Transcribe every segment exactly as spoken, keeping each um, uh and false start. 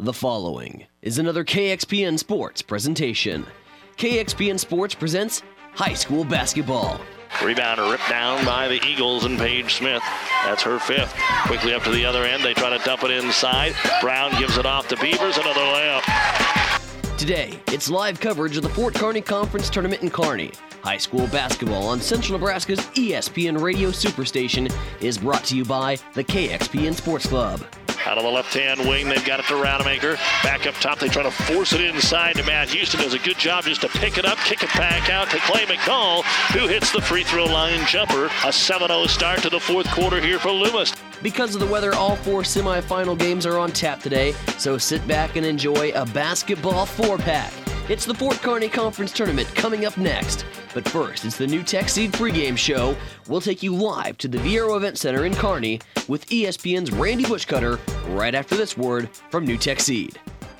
The following is another K X P N Sports presentation. K X P N Sports presents high school basketball. Rebounder ripped down by the Eagles and Paige Smith. That's her fifth. Quickly up to the other end. They try to dump it inside. Brown gives it off to Beavers. Another layup. Today, it's live coverage of the Fort Kearney Conference Tournament in Kearney. High school basketball on Central Nebraska's E S P N Radio Superstation is brought to you by the K X P N Sports Club. Out of the left-hand wing, they've got it to Rademacher. Back up top, they try to force it inside to Matt Houston. Does a good job just to pick it up, kick it back out to Clay McCall, who hits the free throw line jumper. A seven oh start to the fourth quarter here for Loomis. Because of the weather, all four semifinal games are on tap today, so sit back and enjoy a basketball four-pack. It's the Fort Kearney Conference Tournament coming up next. But first, it's the New Tech Seed pregame show. We'll take you live to the Viero Event Center in Kearney with E S P N's Randy Bushcutter right after this word from New Tech Seed.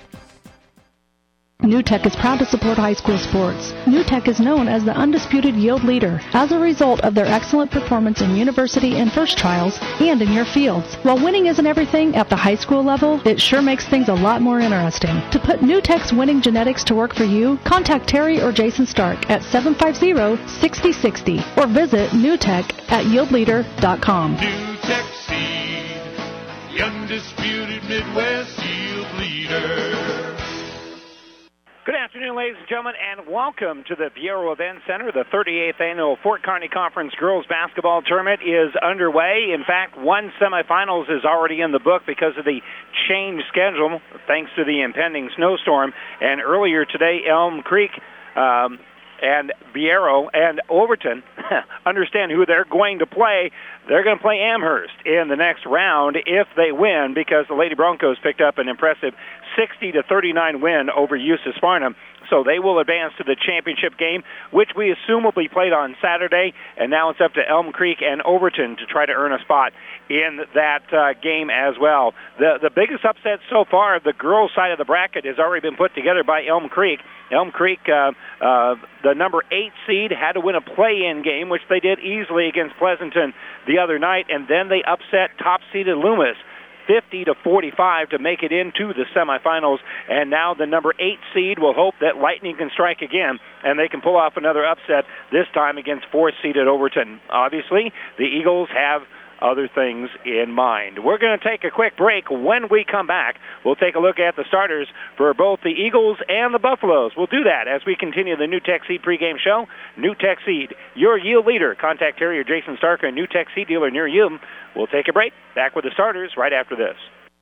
New Tech is proud to support high school sports. New Tech is known as the undisputed yield leader as a result of their excellent performance in university and first trials and in your fields. While winning isn't everything at the high school level, it sure makes things a lot more interesting. To put New Tech's winning genetics to work for you, contact Terry or Jason Stark at seven five zero, six zero six zero or visit newtech at yield leader dot com. New Tech Seed, the undisputed Midwest yield leader. Good afternoon, ladies and gentlemen, and welcome to the Viero Event Center. The thirty-eighth Annual Fort Kearney Conference Girls Basketball Tournament is underway. In fact, one semifinals is already in the book because of the changed schedule, thanks to the impending snowstorm. And earlier today, Elm Creek um, and Viero and Overton understand who they're going to play. They're going to play Amherst in the next round if they win, because the Lady Broncos picked up an impressive sixty to thirty-nine win over Eustis Farnham. So they will advance to the championship game, which we assume will be played on Saturday. And now it's up to Elm Creek and Overton to try to earn a spot in that uh, game as well. The the biggest upset so far, the girls' side of the bracket, has already been put together by Elm Creek. Elm Creek, uh, uh, the number eight seed, had to win a play-in game, which they did easily against Pleasanton the other night, and then they upset top-seeded Loomis fifty to forty-five to make it into the semifinals. And now the number eight seed will hope that Lightning can strike again and they can pull off another upset, this time against fourth-seeded Overton. Obviously, the Eagles have other things in mind. We're going to take a quick break. When we come back, we'll take a look at the starters for both the Eagles and the Buffaloes. We'll do that as we continue the New Tech Seed pregame show. New Tech Seed, your yield leader. Contact Terry or Jason Stark, a New Tech Seed dealer near you. We'll take a break. Back with the starters right after this.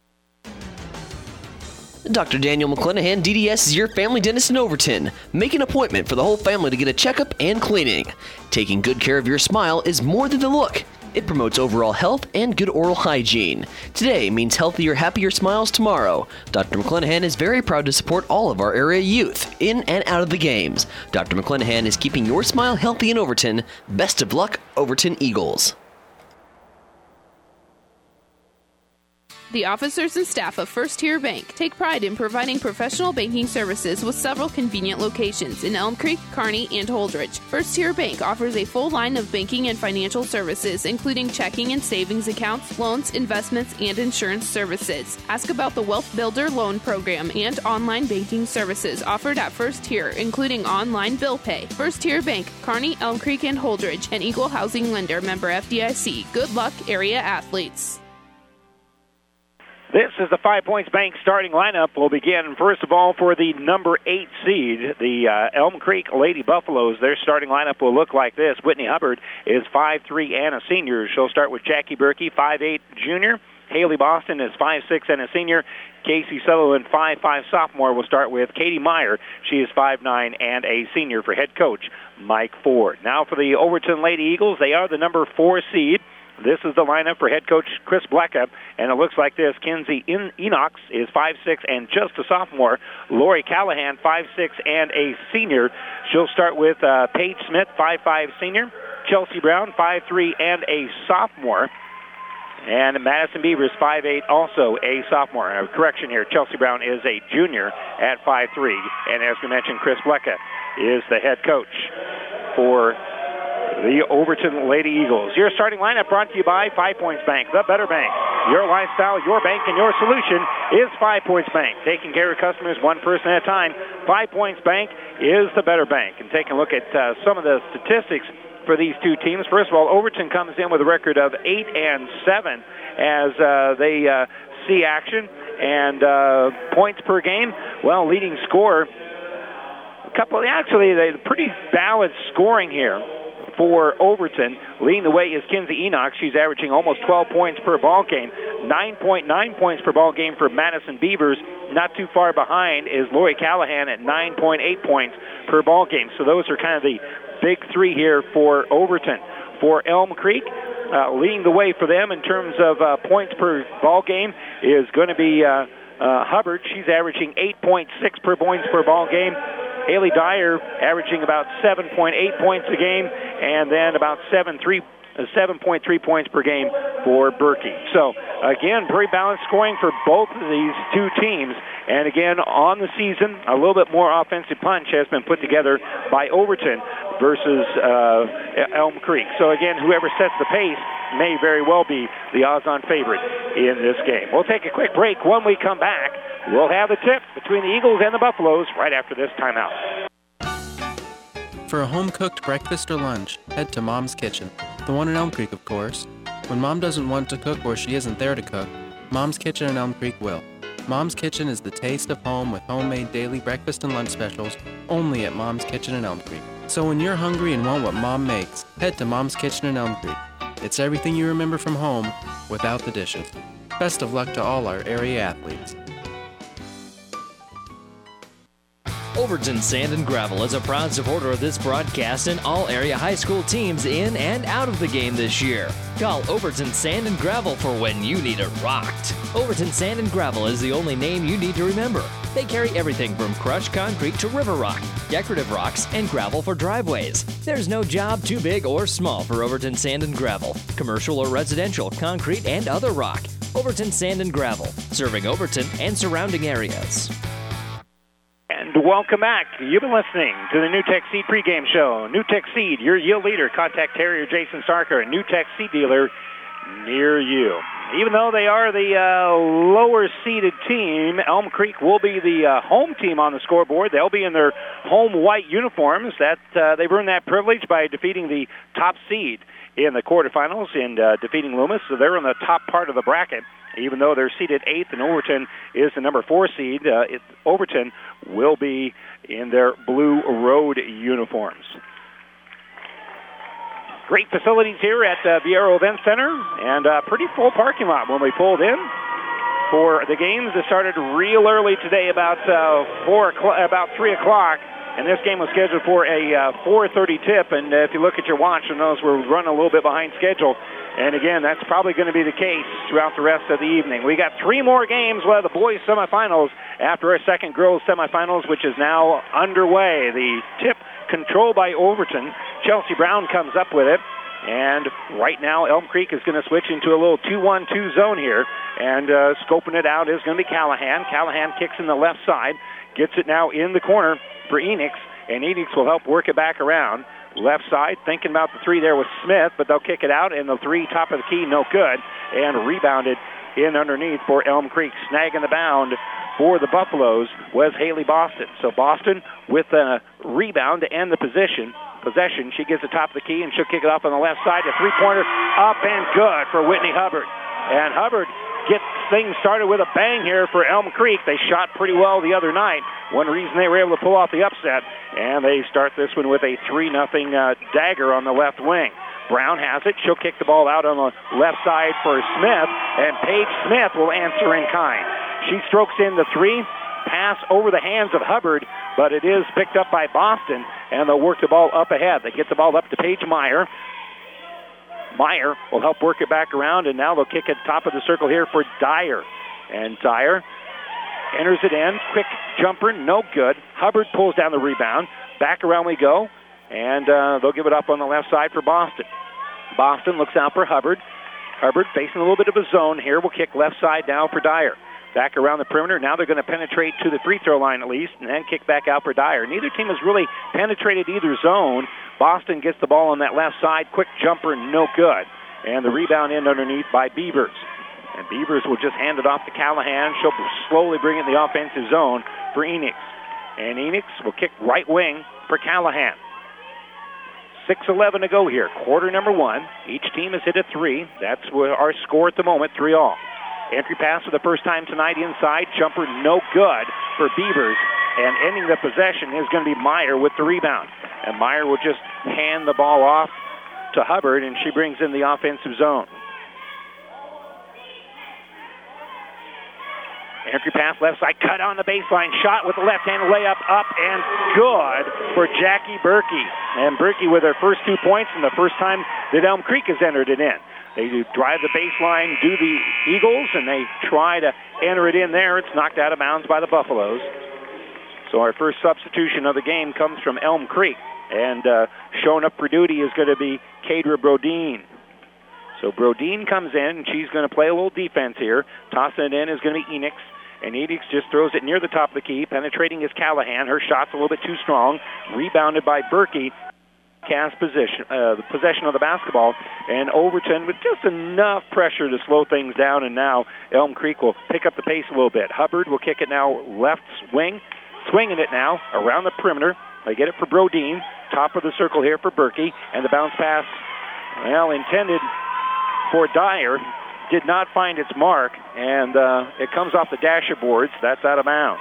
Doctor Daniel McClanahan, D D S, is your family dentist in Overton. Make an appointment for the whole family to get a checkup and cleaning. Taking good care of your smile is more than the look. It promotes overall health and good oral hygiene. Today means healthier, happier smiles tomorrow. Doctor McClanahan is very proud to support all of our area youth in and out of the games. Doctor McClanahan is keeping your smile healthy in Overton. Best of luck, Overton Eagles. The officers and staff of First Tier Bank take pride in providing professional banking services with several convenient locations in Elm Creek, Kearney, and Holdrege. First Tier Bank offers a full line of banking and financial services, including checking and savings accounts, loans, investments, and insurance services. Ask about the Wealth Builder Loan Program and online banking services offered at First Tier, including online bill pay. First Tier Bank, Kearney, Elm Creek, and Holdrege, an equal housing lender, member F D I C. Good luck, area athletes. This is the Five Points Bank starting lineup. We'll begin, first of all, for the number eight seed, the uh, Elm Creek Lady Buffaloes. Their starting lineup will look like this. Whitney Hubbard is five three and a senior. She'll start with Jackie Berkey, five eight junior. Haley Boston is five six and a senior. Casey Sutherland, five five sophomore. We'll start with Katie Meyer. She is five nine and a senior for head coach Mike Ford. Now for the Overton Lady Eagles. They are the number four seed. This is the lineup for head coach Chris Blecka, and it looks like this. Kenzie Enox is five six and just a sophomore. Lori Callahan, five six and a senior. She'll start with uh, Paige Smith, five five senior. Chelsea Brown, five three and a sophomore. And Madison Beavers, five eight, also a sophomore. A correction here, Chelsea Brown is a junior at five three. And as we mentioned, Chris Blecka is the head coach for the Overton Lady Eagles. Your starting lineup brought to you by Five Points Bank, the better bank. Your lifestyle, your bank, and your solution is Five Points Bank. Taking care of customers one person at a time, Five Points Bank is the better bank. And taking a look at uh, some of the statistics for these two teams. First of all, Overton comes in with a record of eight and seven as uh, they uh, see action. And uh, points per game, well, leading scorer, a couple, actually, they pretty balanced scoring here for Overton. Leading the way is Kinsey Enoch. She's averaging almost twelve points per ball game. nine point nine points per ball game for Madison Beavers. Not too far behind is Lori Callahan at nine point eight points per ball game. So those are kind of the big three here for Overton. For Elm Creek, uh, leading the way for them in terms of uh, points per ball game is going to be uh, uh, Hubbard. She's averaging eight point six per points per ball game. Haley Dyer averaging about seven point eight points a game, and then about seven point three points per game for Berkey. So, again, very balanced scoring for both of these two teams. And, again, on the season, a little bit more offensive punch has been put together by Overton versus uh, Elm Creek. So, again, whoever sets the pace may very well be the odds-on favorite in this game. We'll take a quick break. When we come back, we'll have the tip between the Eagles and the Buffaloes right after this timeout. For a home-cooked breakfast or lunch, head to Mom's Kitchen, the one in Elm Creek, of course. When Mom doesn't want to cook or she isn't there to cook, Mom's Kitchen in Elm Creek will. Mom's Kitchen is the taste of home with homemade daily breakfast and lunch specials only at Mom's Kitchen in Elm Creek. So when you're hungry and want what Mom makes, head to Mom's Kitchen in Elm Creek. It's everything you remember from home without the dishes. Best of luck to all our area athletes. Overton Sand and Gravel is a proud supporter of this broadcast and all area high school teams in and out of the game this year. Call Overton Sand and Gravel for when you need it rocked. Overton Sand and Gravel is the only name you need to remember. They carry everything from crushed concrete to river rock, decorative rocks, and gravel for driveways. There's no job too big or small for Overton Sand and Gravel. Commercial or residential, concrete, and other rock. Overton Sand and Gravel, serving Overton and surrounding areas. And welcome back. You've been listening to the NewTek Seed pregame show. NewTek Seed, your yield leader. Contact Terrier Jason Starker, a NewTek Seed dealer near you. Even though they are the uh, lower-seeded team, Elm Creek will be the uh, home team on the scoreboard. They'll be in their home white uniforms. That uh, they've earned that privilege by defeating the top seed in the quarterfinals and uh, defeating Loomis. So they're in the top part of the bracket. Even though they're seeded eighth and Overton is the number four seed, uh, it, Overton will be in their blue road uniforms. Great facilities here at uh, Viero Event Center, and a pretty full parking lot when we pulled in for the games that started real early today, about uh, four o'clock, about three o'clock. And this game was scheduled for a uh, four thirty tip, and uh, if you look at your watch, you'll notice we're running a little bit behind schedule. And again, that's probably going to be the case throughout the rest of the evening. We got three more games. We'll have the boys' semifinals after our second girls' semifinals, which is now underway. The tip controlled by Overton. Chelsea Brown comes up with it. And right now, Elm Creek is going to switch into a little two one two zone here. And uh, scoping it out is going to be Callahan. Callahan kicks in the left side. Gets it now in the corner for Enix. And Enix will help work it back around. Left side, thinking about the three there with Smith, but they'll kick it out, and the three top of the key, no good. And rebounded in underneath for Elm Creek. Snagging the bound for the Buffaloes was Haley Boston. So Boston with a rebound to end the position. Possession, she gets the top of the key, and she'll kick it off on the left side. A three-pointer up and good for Whitney Hubbard. And Hubbard gets things started with a bang here for Elm Creek. They shot pretty well the other night. One reason they were able to pull off the upset. And they start this one with a three nothing uh, dagger on the left wing. Brown has it. She'll kick the ball out on the left side for Smith. And Paige Smith will answer in kind. She strokes in the three. Pass over the hands of Hubbard, but it is picked up by Boston, and they'll work the ball up ahead. They get the ball up to Paige Meyer. Meyer will help work it back around, and now they'll kick at the top of the circle here for Dyer. And Dyer enters it in. Quick jumper, no good. Hubbard pulls down the rebound. Back around we go, and uh, they'll give it up on the left side for Boston. Boston looks out for Hubbard. Hubbard facing a little bit of a zone here. Will kick left side now for Dyer. Back around the perimeter. Now they're going to penetrate to the free throw line at least, and then kick back out for Dyer. Neither team has really penetrated either zone. Boston gets the ball on that left side. Quick jumper, no good. And the rebound in underneath by Beavers. And Beavers will just hand it off to Callahan. She'll slowly bring in the offensive zone for Enix. And Enix will kick right wing for Callahan. six eleven to go here, quarter number one. Each team has hit a three. That's our score at the moment, three all. Entry pass for the first time tonight inside. Jumper no good for Beavers. And ending the possession is going to be Meyer with the rebound. And Meyer will just hand the ball off to Hubbard, and she brings in the offensive zone. Entry pass left side, cut on the baseline, shot with the left-handed layup, up and good for Jackie Berkey. And Berkey with her first two points and the first time that Elm Creek has entered it in. They do drive the baseline, do the Eagles, and they try to enter it in there. It's knocked out of bounds by the Buffaloes. So our first substitution of the game comes from Elm Creek. And uh, showing up for duty is going to be Kadra Brodeen. So Brodeen comes in, and she's going to play a little defense here. Tossing it in is going to be Enix. And Enix just throws it near the top of the key. Penetrating is Callahan. Her shot's a little bit too strong. Rebounded by Berkey. Cast position, uh, the possession of the basketball, and Overton with just enough pressure to slow things down, and now Elm Creek will pick up the pace a little bit. Hubbard will kick it now left wing, swinging it now around the perimeter. They get it for Brodeen, top of the circle here for Berkey, and the bounce pass, well, intended for Dyer, did not find its mark, and uh, it comes off the dasher boards. That's out of bounds.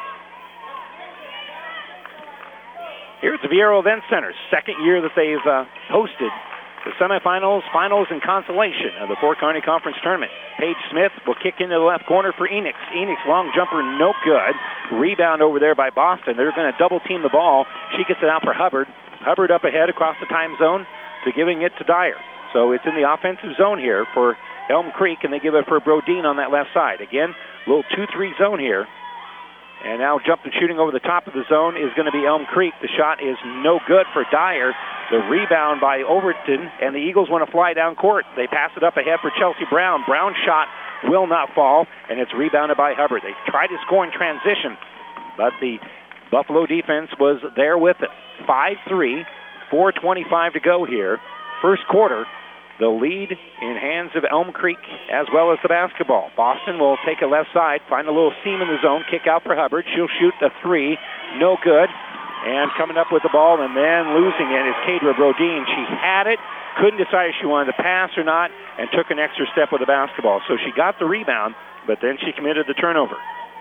Here at the Viero Event Center, second year that they've uh, hosted the semifinals, finals, and consolation of the Fort Kearney Conference Tournament. Paige Smith will kick into the left corner for Enix. Enix long jumper, no good. Rebound over there by Boston. They're going to double team the ball. She gets it out for Hubbard. Hubbard up ahead across the time zone to giving it to Dyer. So it's in the offensive zone here for Elm Creek, and they give it for Brodeen on that left side. Again, a little two three zone here. And now jumping shooting over the top of the zone is going to be Elm Creek. The shot is no good for Dyer. The rebound by Overton, and the Eagles want to fly down court. They pass it up ahead for Chelsea Brown. Brown's shot will not fall, and it's rebounded by Hubbard. They tried to score in transition, but the Buffalo defense was there with it. five three, four twenty-five to go here. First quarter. The lead in hands of Elm Creek as well as the basketball. Boston will take a left side, find a little seam in the zone, kick out for Hubbard. She'll shoot a three, no good. And coming up with the ball and then losing it is Kadra Brodeen. She had it, couldn't decide if she wanted to pass or not, and took an extra step with the basketball. So she got the rebound, but then she committed the turnover.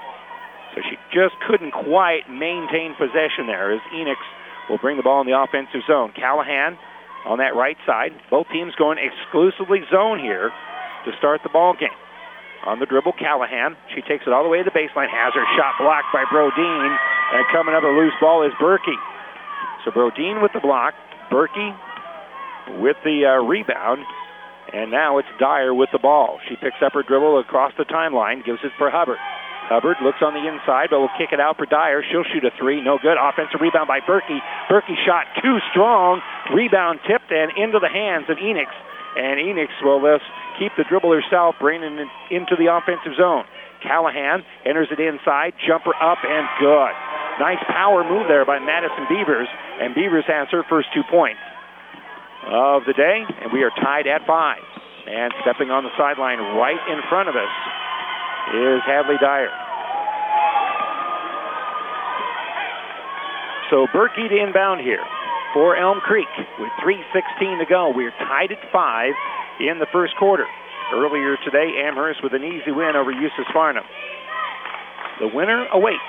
So she just couldn't quite maintain possession there as Enix will bring the ball in the offensive zone. Callahan on that right side. Both teams going exclusively zone here to start the ball game. On the dribble, Callahan. She takes it all the way to the baseline. Has her shot blocked by Brodeen. And coming up a loose ball is Berkey. So Brodeen with the block. Berkey with the uh, rebound. And now it's Dyer with the ball. She picks up her dribble across the timeline. Gives it for Hubbard. Hubbard looks on the inside, but will kick it out for Dyer. She'll shoot a three. No good. Offensive rebound by Berkey. Berkey shot too strong. Rebound tipped and into the hands of Enix. And Enix will just keep the dribble herself, bringing it into the offensive zone. Callahan enters it inside. Jumper up and good. Nice power move there by Madison Beavers. And Beavers has her first two points of the day. And we are tied at five. And stepping on the sideline right in front of us is Hadley Dyer. So Berkey to inbound here for Elm Creek with three sixteen to go. We're tied at five in the first quarter. Earlier today, Amherst with an easy win over Eustis Farnham. The winner awaits.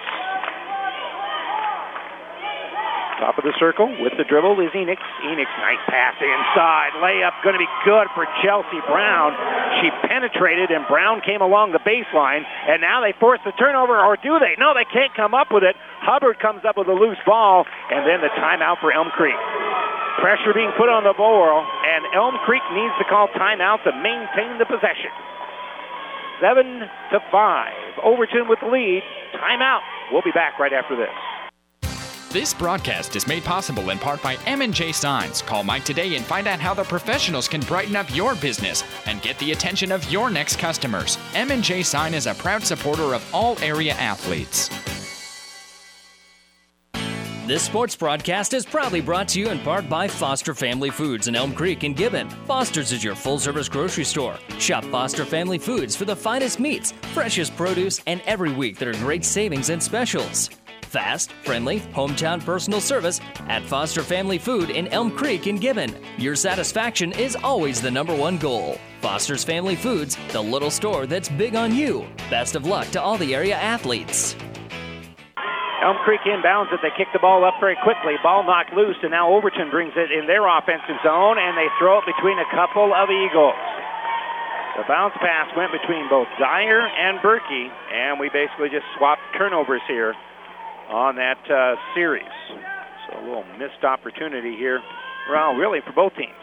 Top of the circle with the dribble is Enix. Enix, nice pass inside. Layup going to be good for Chelsea Brown. She penetrated, and Brown came along the baseline, and now they force the turnover, or do they? No, they can't come up with it. Hubbard comes up with a loose ball, and then the timeout for Elm Creek. Pressure being put on the ball, and Elm Creek needs to call timeout to maintain the possession. Seven to five. Overton with the lead. Timeout. We'll be back right after this. This broadcast is made possible in part by M and J Signs. Call Mike today and find out how the professionals can brighten up your business and get the attention of your next customers. M and J Sign is a proud supporter of all area athletes. This sports broadcast is proudly brought to you in part by Foster Family Foods in Elm Creek and Gibbon. Foster's is your full-service grocery store. Shop Foster Family Foods for the finest meats, freshest produce, and every week there are great savings and specials. Fast, friendly, hometown personal service at Foster Family Food in Elm Creek and Gibbon. Your satisfaction is always the number one goal. Foster's Family Foods, the little store that's big on you. Best of luck to all the area athletes. Elm Creek inbounds it. They kick the ball up very quickly. Ball knocked loose, and now Overton brings it in their offensive zone, and they throw it between a couple of Eagles. The bounce pass went between both Dyer and Berkey, and we basically just swapped turnovers here on that uh, series. So a little missed opportunity here, well, really for both teams.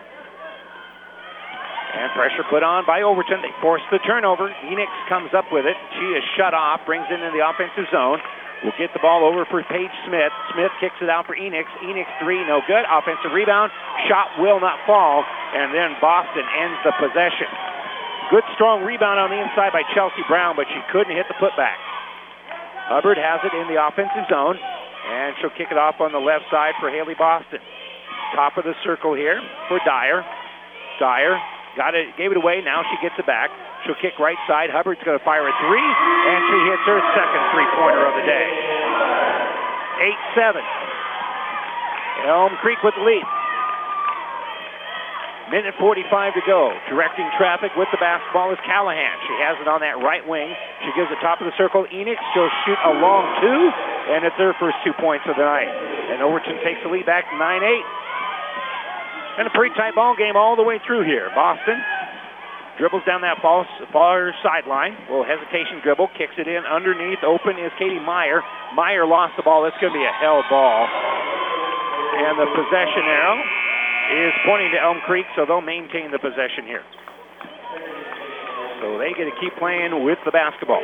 And pressure put on by Overton. They force the turnover. Enix comes up with it. She is shut off, brings it into the offensive zone. Will get the ball over for Paige Smith. Smith kicks it out for Enix. Enix three, no good. Offensive rebound. Shot will not fall. And then Boston ends the possession. Good strong rebound on the inside by Chelsea Brown, but she couldn't hit the putback. Hubbard has it in the offensive zone, and she'll kick it off on the left side for Haley Boston. Top of the circle here for Dyer. Dyer got it, gave it away. Now she gets it back. She'll kick right side. Hubbard's going to fire a three, and she hits her second three-pointer of the day. eight seven. Elm Creek with the lead. Minute forty-five to go. Directing traffic with the basketball is Callahan. She has it on that right wing. She gives it top of the circle. Enix, she'll shoot a long two, and it's her first two points of the night. And Overton takes the lead back to nine eight. And a pretty tight ball game all the way through here. Boston dribbles down that far, far sideline. Little hesitation dribble. Kicks it in underneath. Open is Katie Meyer. Meyer lost the ball. It's going to be a held ball. And the possession arrow is pointing to Elm Creek, so they'll maintain the possession here. So they get to keep playing with the basketball.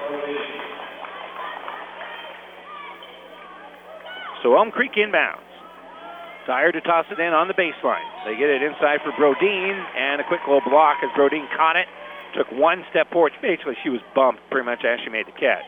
So Elm Creek inbounds. Dyer to toss it in on the baseline. They get it inside for Brodeen, and a quick little block as Brodeen caught it. Took one step forward. Basically, she was bumped pretty much as she made the catch.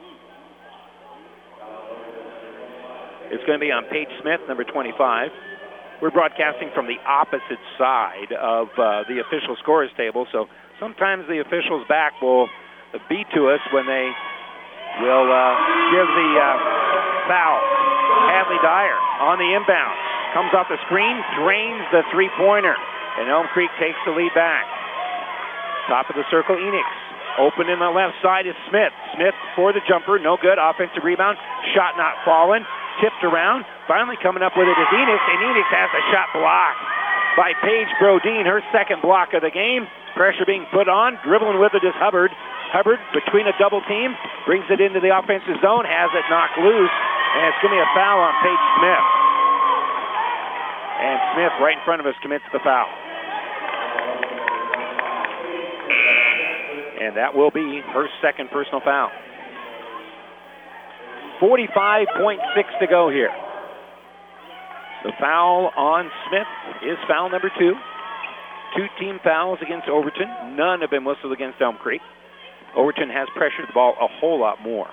It's going to be on Paige Smith, number twenty-five. We're broadcasting from the opposite side of uh, the official scorers table, so sometimes the officials back will beat to us when they will uh, give the uh, foul. Hadley Dyer on the inbound. Comes off the screen, drains the three-pointer, and Elm Creek takes the lead back. Top of the circle, Enix. Open in the left side is Smith. Smith for the jumper, no good. Offensive rebound, shot not fallen. Tipped around, finally coming up with it is Enix, and Enix has a shot blocked by Paige Brodeen, her second block of the game. Pressure being put on, dribbling with it is Hubbard. Hubbard, between a double team, brings it into the offensive zone, has it knocked loose, and it's going to be a foul on Paige Smith. And Smith, right in front of us, commits the foul. And that will be her second personal foul. forty-five point six to go here. The foul on Smith is foul number two. Two team fouls against Overton. None have been whistled against Elm Creek. Overton has pressured the ball a whole lot more.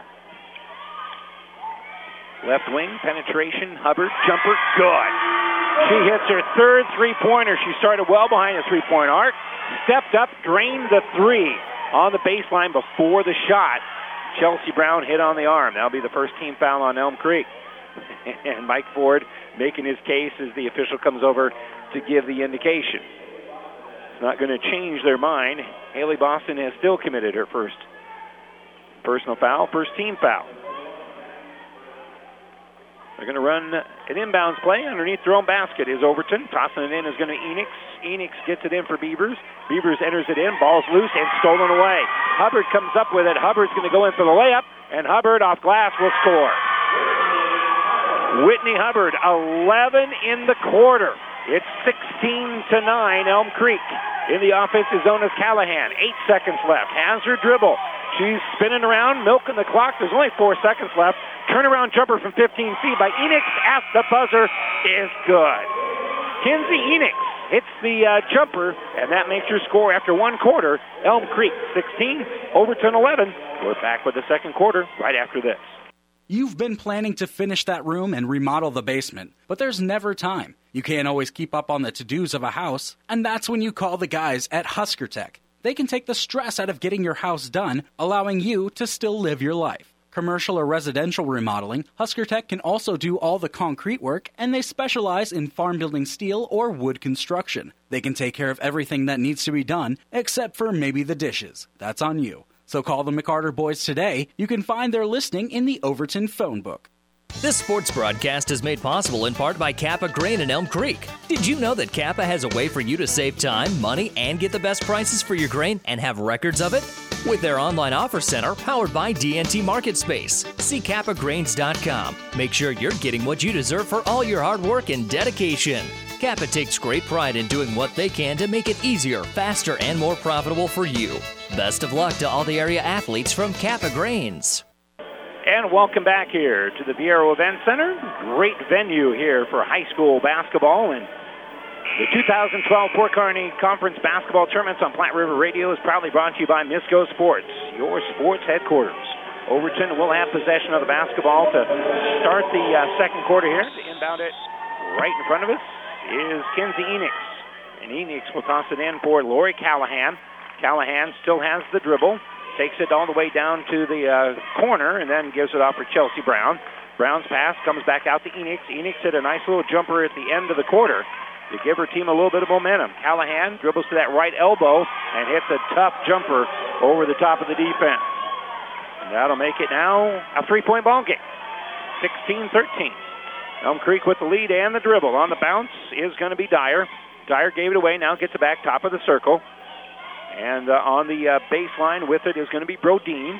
Left wing, penetration, Hubbard, jumper, good. She hits her third three-pointer. She started well behind the three-point arc, stepped up, drained the three on the baseline before the shot. Chelsea Brown hit on the arm. That'll be the first team foul on Elm Creek. And Mike Ford making his case as the official comes over to give the indication. It's not going to change their mind. Haley Boston has still committed her first personal foul, first team foul. They're going to run an inbounds play. Underneath their own basket is Overton. Tossing it in is going to Enix. Enix gets it in for Beavers. Beavers enters it in. Ball's loose and stolen away. Hubbard comes up with it. Hubbard's going to go in for the layup, and Hubbard off glass will score. Whitney Hubbard, eleven in the quarter. It's sixteen to nine, Elm Creek. In the offensive zone is Callahan. Eight seconds left. Has her dribble. She's spinning around, milking the clock. There's only four seconds left. Turnaround jumper from fifteen feet by Enix at the buzzer is good. Kinsey Enix hits the uh, jumper, and that makes her score after one quarter. Elm Creek sixteen, Overton eleven. We're back with the second quarter right after this. You've been planning to finish that room and remodel the basement, but there's never time. You can't always keep up on the to-dos of a house, and that's when you call the guys at Husker Tech. They can take the stress out of getting your house done, allowing you to still live your life. Commercial or residential remodeling, Husker Tech can also do all the concrete work, and they specialize in farm building steel or wood construction. They can take care of everything that needs to be done, except for maybe the dishes. That's on you. So call the McCarter boys today. You can find their listing in the Overton phone book. This sports broadcast is made possible in part by Kappa Grain in Elm Creek. Did you know that Kappa has a way for you to save time, money, and get the best prices for your grain and have records of it? With their online offer center powered by D N T MarketSpace. See kappa grains dot com. Make sure you're getting what you deserve for all your hard work and dedication. Kappa takes great pride in doing what they can to make it easier, faster, and more profitable for you. Best of luck to all the area athletes from Kappa Grains. And welcome back here to the Viero Event Center. Great venue here for high school basketball. And the two thousand twelve Fort Kearney Conference Basketball Tournaments on Platte River Radio is proudly brought to you by Misco Sports, your sports headquarters. Overton will have possession of the basketball to start the uh, second quarter here. To inbound it right in front of us is Kenzie Enix. And Enix will toss it in for Lori Callahan. Callahan still has the dribble. Takes it all the way down to the uh, corner and then gives it off for Chelsea Brown. Brown's pass comes back out to Enix. Enix hit a nice little jumper at the end of the quarter to give her team a little bit of momentum. Callahan dribbles to that right elbow and hits a tough jumper over the top of the defense. And that'll make it now a three-point ball game, sixteen thirteen. Elm Creek with the lead and the dribble. On the bounce is going to be Dyer. Dyer gave it away, now gets it back top of the circle. And uh, on the uh, baseline with it is going to be Brodeen.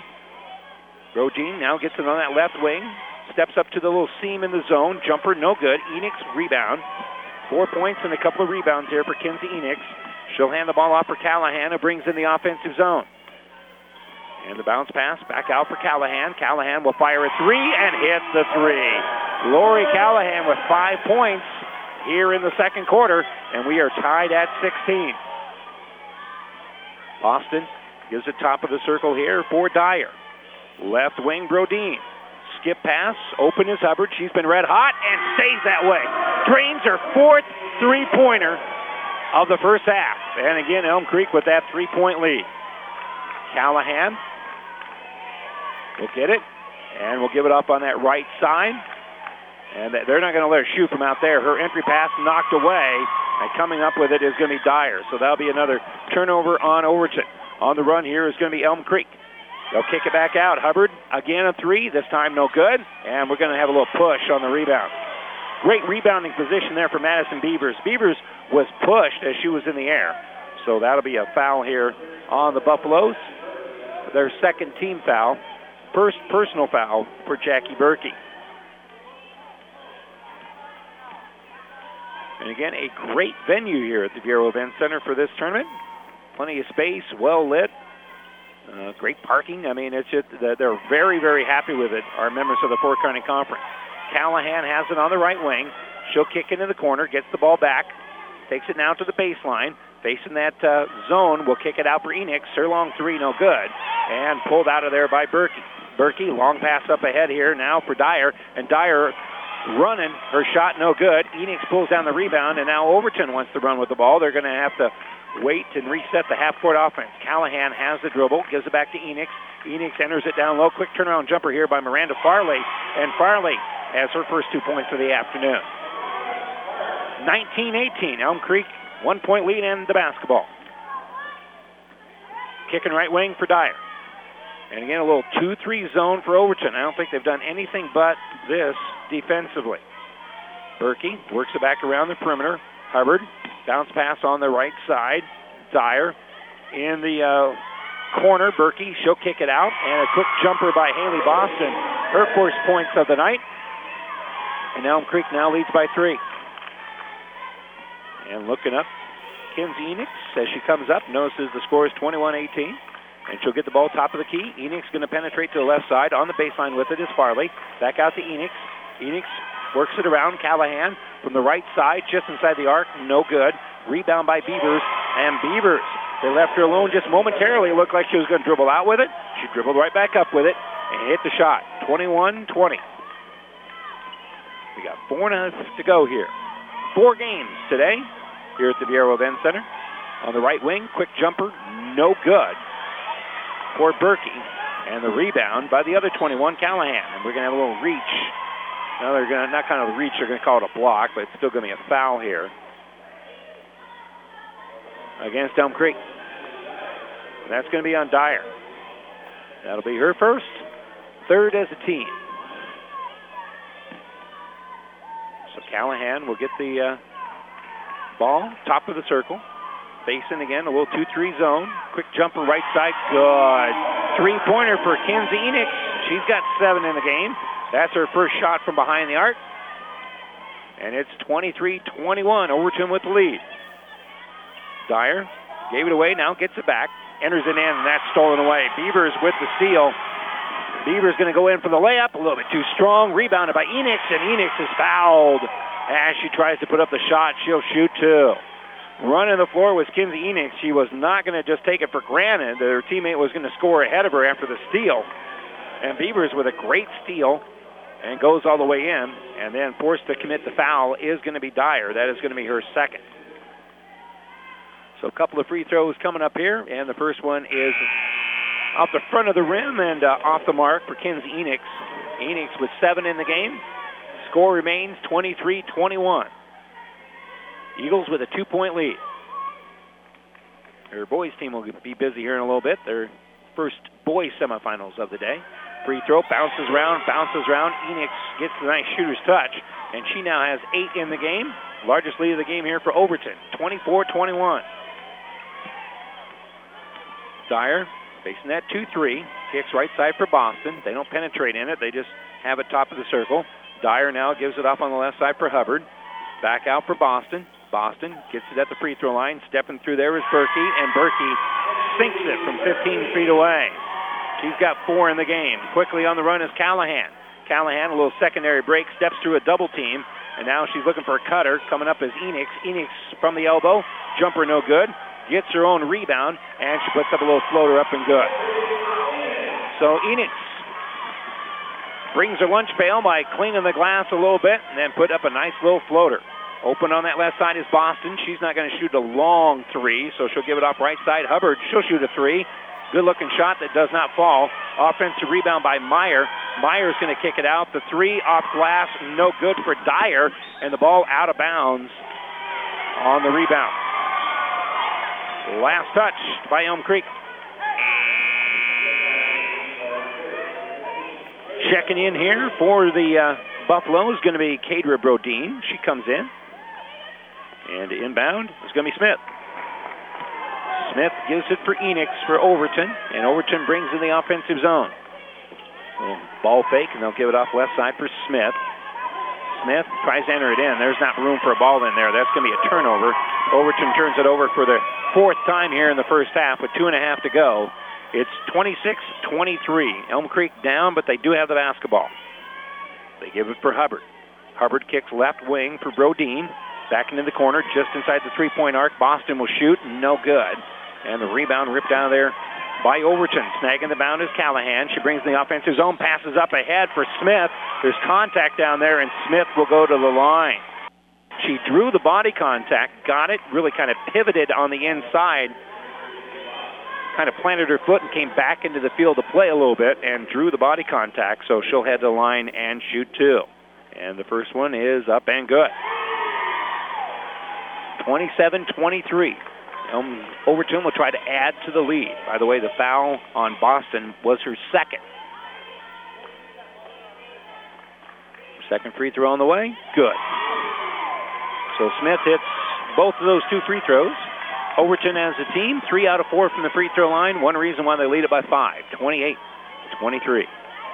Brodeen now gets it on that left wing. Steps up to the little seam in the zone. Jumper, no good. Enix rebound. Four points and a couple of rebounds here for Kenzie Enix. She'll hand the ball off for Callahan, who brings in the offensive zone. And the bounce pass back out for Callahan. Callahan will fire a three and hit the three. Lori Callahan with five points here in the second quarter, and we are tied at sixteen. Austin gives it top of the circle here for Dyer. Left wing, Brodeen. Skip pass, open is Hubbard. She's been red hot and stays that way. Drains her fourth three-pointer of the first half. And again, Elm Creek with that three-point lead. Callahan will get it, and we'll give it up on that right side. And they're not going to let her shoot from out there. Her entry pass knocked away, and coming up with it is going to be Dyer. So that'll be another turnover on Overton. On the run here is going to be Elm Creek. They'll kick it back out. Hubbard, again a three, this time no good. And we're going to have a little push on the rebound. Great rebounding position there for Madison Beavers. Beavers was pushed as she was in the air. So that'll be a foul here on the Buffaloes. Their second team foul. First personal foul for Jackie Berkey. And again, a great venue here at the Viero Event Center for this tournament. Plenty of space, well lit, uh, great parking. I mean, it's just they're very, very happy with it, our members of the Fort Kearney Conference. Callahan has it on the right wing. She'll kick into the corner, gets the ball back, takes it now to the baseline. Facing that uh, zone, will kick it out for Enix. Her long three, no good. And pulled out of there by Berkey. Berkey, long pass up ahead here now for Dyer. And Dyer running, her shot no good. Enix pulls down the rebound, and now Overton wants to run with the ball. They're going to have to wait and reset the half-court offense. Callahan has the dribble, gives it back to Enix. Enix enters it down low. Quick turnaround jumper here by Miranda Farley, and Farley has her first two points of the afternoon. nineteen eighteen, Elm Creek, one-point lead in the basketball. Kicking right wing for Dyer. And again, a little two three zone for Overton. I don't think they've done anything but this defensively. Berkey works it back around the perimeter. Hubbard, bounce pass on the right side. Dyer in the uh, corner. Berkey, she'll kick it out. And a quick jumper by Haley Boston. Her first points of the night. And Elm Creek now leads by three. And looking up, Kenzie Enix, as she comes up, notices the score is twenty-one eighteen. And she'll get the ball top of the key. Enix going to penetrate to the left side. On the baseline with it is Farley. Back out to Enix. Enix works it around. Callahan from the right side, just inside the arc. No good. Rebound by Beavers. And Beavers, they left her alone just momentarily. It looked like she was going to dribble out with it. She dribbled right back up with it. and hit the shot. twenty-one twenty. We got four and a half to go here. Four games today here at the Viera Event Center. On the right wing, quick jumper, no good for Berkey. And the rebound by the other twenty-one, Callahan. And we're going to have a little reach. Now they're going to, not kind of a reach, they're going to call it a block, but it's still going to be a foul here against Elm Creek. And that's going to be on Dyer. That'll be her first, third as a team. So Callahan will get the uh, ball, top of the circle. Facing again, a little two three zone. Quick jumper right side, good. Three-pointer for Kinsey Enix. She's got seven in the game. That's her first shot from behind the arc. And it's twenty-three twenty-one, Overton with the lead. Dyer gave it away, now gets it back. Enters it in, and that's stolen away. Beavers with the steal. Beavers going to go in for the layup, a little bit too strong. Rebounded by Enix, and Enix is fouled. As she tries to put up the shot, she'll shoot two. Running the floor was Kinsey Enix. She was not going to just take it for granted that her teammate was going to score ahead of her after the steal. And Beavers with a great steal and goes all the way in. And then forced to commit the foul is going to be Dyer. That is going to be her second. So a couple of free throws coming up here. And the first one is off the front of the rim and uh, off the mark for Kinsey Enix. Enix with seven in the game. Score remains twenty-three twenty-one. Eagles with a two-point lead. Their boys team will be busy here in a little bit. Their first boys semifinals of the day. Free throw, bounces around, bounces around. Enix gets the nice shooter's touch, and she now has eight in the game. Largest lead of the game here for Overton, twenty-four twenty-one. Dyer facing that two three. Kicks right side for Boston. They don't penetrate in it. They just have it top of the circle. Dyer now gives it off on the left side for Hubbard. Back out for Boston. Boston gets it at the free throw line. Stepping through there is Berkey, and Berkey sinks it from fifteen feet away. She's got four in the game. Quickly on the run is Callahan. Callahan, a little secondary break, steps through a double team, and now she's looking for a cutter. Coming up is Enix. Enix from the elbow. Jumper no good. Gets her own rebound, and she puts up a little floater up and good. So Enix brings her lunch pail by cleaning the glass a little bit and then put up a nice little floater. Open on that left side is Boston. She's not going to shoot a long three, so she'll give it off right side. Hubbard, she'll shoot a three. Good-looking shot that does not fall. Offensive rebound by Meyer. Meyer's going to kick it out. The three off glass, no good for Dyer, and the ball out of bounds on the rebound. Last touch by Elm Creek. Checking in here for the uh, Buffalo is going to be Kadra Brodeen. She comes in. And inbound is going to be Smith. Smith gives it for Enix for Overton, and Overton brings in the offensive zone. Little ball fake, and they'll give it off left side for Smith. Smith tries to enter it in. There's not room for a ball in there. That's going to be a turnover. Overton turns it over for the fourth time here in the first half with two and a half to go. It's twenty-six twenty-three. Elm Creek down, but they do have the basketball. They give it for Hubbard. Hubbard kicks left wing for Brodeen. Back into the corner, just inside the three-point arc. Boston will shoot, no good. And the rebound ripped out of there by Overton. Snagging the bound is Callahan. She brings the offensive zone, passes up ahead for Smith. There's contact down there, and Smith will go to the line. She drew the body contact, got it, really kind of pivoted on the inside, kind of planted her foot and came back into the field to play a little bit and drew the body contact, so she'll head to the line and shoot two. And the first one is up and good. twenty-seven twenty-three. Um, Overton will try to add to the lead. By the way, the foul on Boston was her second. Second free throw on the way. Good. So Smith hits both of those two free throws. Overton as a team, three out of four from the free throw line. One reason why they lead it by five, twenty-eight twenty-three.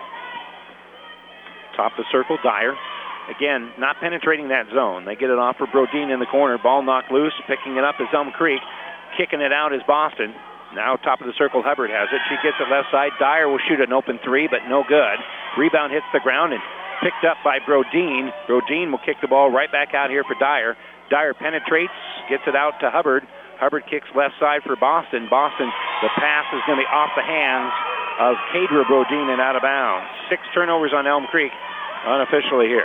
Top of the circle, Dyer. Again, not penetrating that zone. They get it off for Brodeen in the corner. Ball knocked loose. Picking it up is Elm Creek. Kicking it out is Boston. Now top of the circle, Hubbard has it. She gets it left side. Dyer will shoot an open three, but no good. Rebound hits the ground and picked up by Brodeen. Brodeen will kick the ball right back out here for Dyer. Dyer penetrates, gets it out to Hubbard. Hubbard kicks left side for Boston. Boston, the pass is going to be off the hands of Cadra Brodeen and out of bounds. Six turnovers on Elm Creek unofficially here.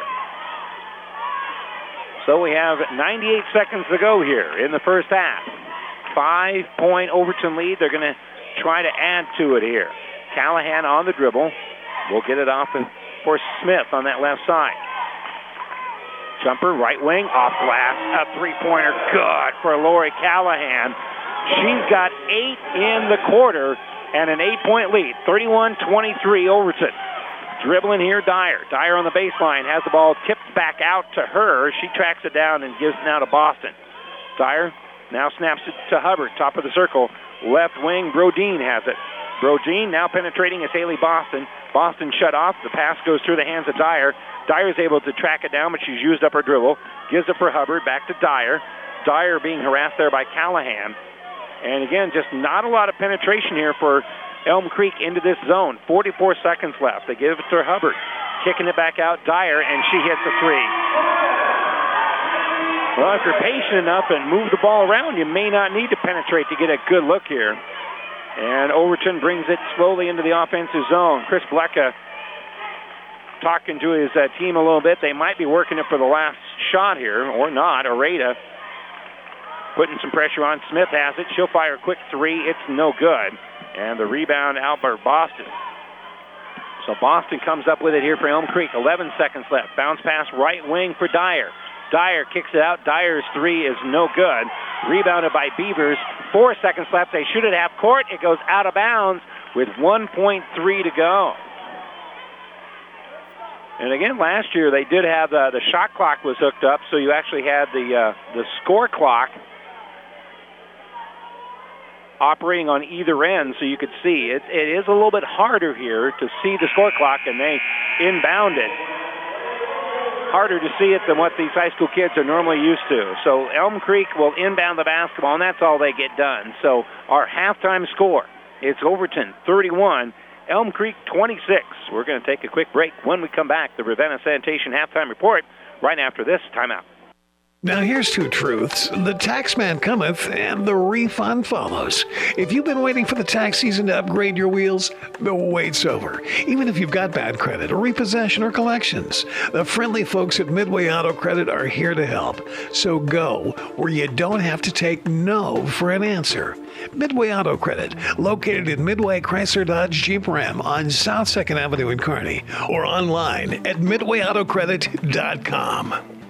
So we have ninety-eight seconds to go here in the first half. Five-point Overton lead. They're going to try to add to it here. Callahan on the dribble. We'll get it off for Smith on that left side. Jumper, right wing, off glass. A three-pointer, good for Lori Callahan. She's got eight in the quarter and an eight-point lead. thirty-one twenty-three Overton. Dribbling here, Dyer. Dyer on the baseline has the ball tipped back out to her. She tracks it down and gives it now to Boston. Dyer now snaps it to Hubbard, top of the circle. Left wing, Brodeen has it. Brodeen now penetrating is Haley Boston. Boston shut off. The pass goes through the hands of Dyer. Dyer's able to track it down, but she's used up her dribble. Gives it for Hubbard, back to Dyer. Dyer being harassed there by Callahan. And again, just not a lot of penetration here for Elm Creek into this zone. forty-four seconds left. They give it to Hubbard. Kicking it back out, Dyer, and she hits a three. Well, if you're patient enough and move the ball around, you may not need to penetrate to get a good look here. And Overton brings it slowly into the offensive zone. Chris Blecka talking to his uh, team a little bit. They might be working it for the last shot here, or not. Areta putting some pressure on. Smith has it. She'll fire a quick three. It's no good. And the rebound out by Boston. So Boston comes up with it here for Elm Creek. eleven seconds left. Bounce pass right wing for Dyer. Dyer kicks it out. Dyer's three is no good. Rebounded by Beavers. Four seconds left. They shoot it half court. It goes out of bounds with one point three to go. And again, last year they did have uh, the shot clock was hooked up, so you actually had the uh, the score clock operating on either end, so you could see. It, it is a little bit harder here to see the score clock, and they inbound it. Harder to see it than what these high school kids are normally used to. So Elm Creek will inbound the basketball, and that's all they get done. So our halftime score, it's Overton thirty-one, Elm Creek twenty-six. We're going to take a quick break. When we come back, the Ravenna Sanitation halftime report right after this timeout. Now here's two truths. The tax man cometh and the refund follows. If you've been waiting for the tax season to upgrade your wheels, the wait's over. Even if you've got bad credit or repossession or collections, the friendly folks at Midway Auto Credit are here to help. So go where you don't have to take no for an answer. Midway Auto Credit, located in Midway Chrysler Dodge Jeep Ram on South second Avenue in Kearney, or online at midway auto credit dot com.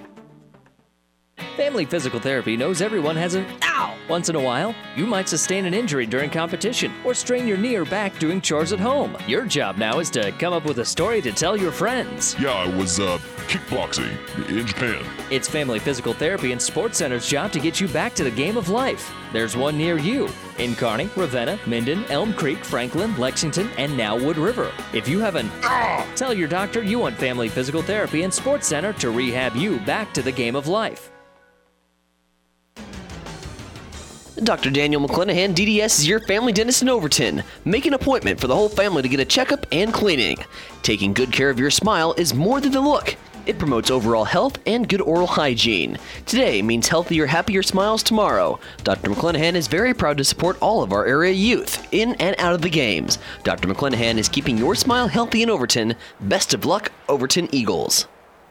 Family Physical Therapy knows everyone has an ow once in a while. You might sustain an injury during competition or strain your knee or back doing chores at home. Your job now is to come up with a story to tell your friends. Yeah, I was uh, kickboxing in Japan. It's Family Physical Therapy and Sports Center's job to get you back to the game of life. There's one near you in Kearney, Ravenna, Minden, Elm Creek, Franklin, Lexington, and now Wood River. If you have an ah, tell your doctor you want Family Physical Therapy and Sports Center to rehab you back to the game of life. Doctor Daniel McClanahan, D D S, is your family dentist in Overton. Make an appointment for the whole family to get a checkup and cleaning. Taking good care of your smile is more than the look. It promotes overall health and good oral hygiene. Today means healthier, happier smiles tomorrow. Doctor McClanahan is very proud to support all of our area youth in and out of the games. Doctor McClanahan is keeping your smile healthy in Overton. Best of luck, Overton Eagles.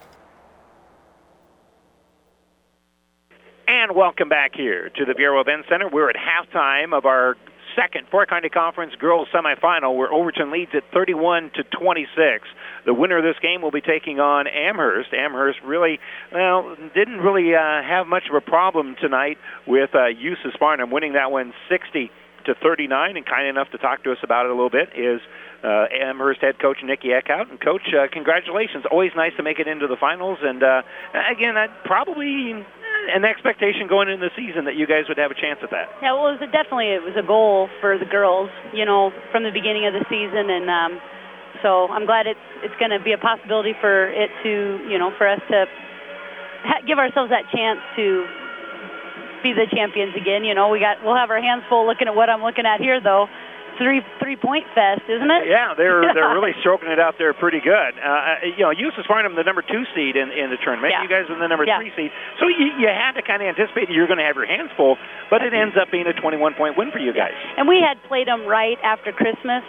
And welcome back here to the Bureau Event Center. We're at halftime of our second Fort County Conference girls semifinal, where Overton leads at thirty-one to twenty-six. The winner of this game will be taking on Amherst. Amherst really, well, didn't really uh, have much of a problem tonight with uh, U C S Farnham winning that one sixty to thirty-nine. And kind enough to talk to us about it a little bit is uh, Amherst head coach Nikki Eckhout. And coach, uh, congratulations! Always nice to make it into the finals. And uh, again, I'd probably an expectation going into the season that you guys would have a chance at that. Yeah, well, it was definitely it was a goal for the girls, you know, from the beginning of the season, and um, so I'm glad it's it's going to be a possibility for it to, you know, for us to ha- give ourselves that chance to be the champions again. You know, we got we'll have our hands full looking at what I'm looking at here, though. Three three point fest, isn't it? Yeah, they're they're really stroking it out there pretty good. Uh, you know, U C S Farnham, the number two seed in, in the tournament. Yeah. You guys are the number yeah. three seed, so you, you had to kind of anticipate that you're going to have your hands full. But it ends up being a twenty-one point win for you guys. And we had played them right after Christmas,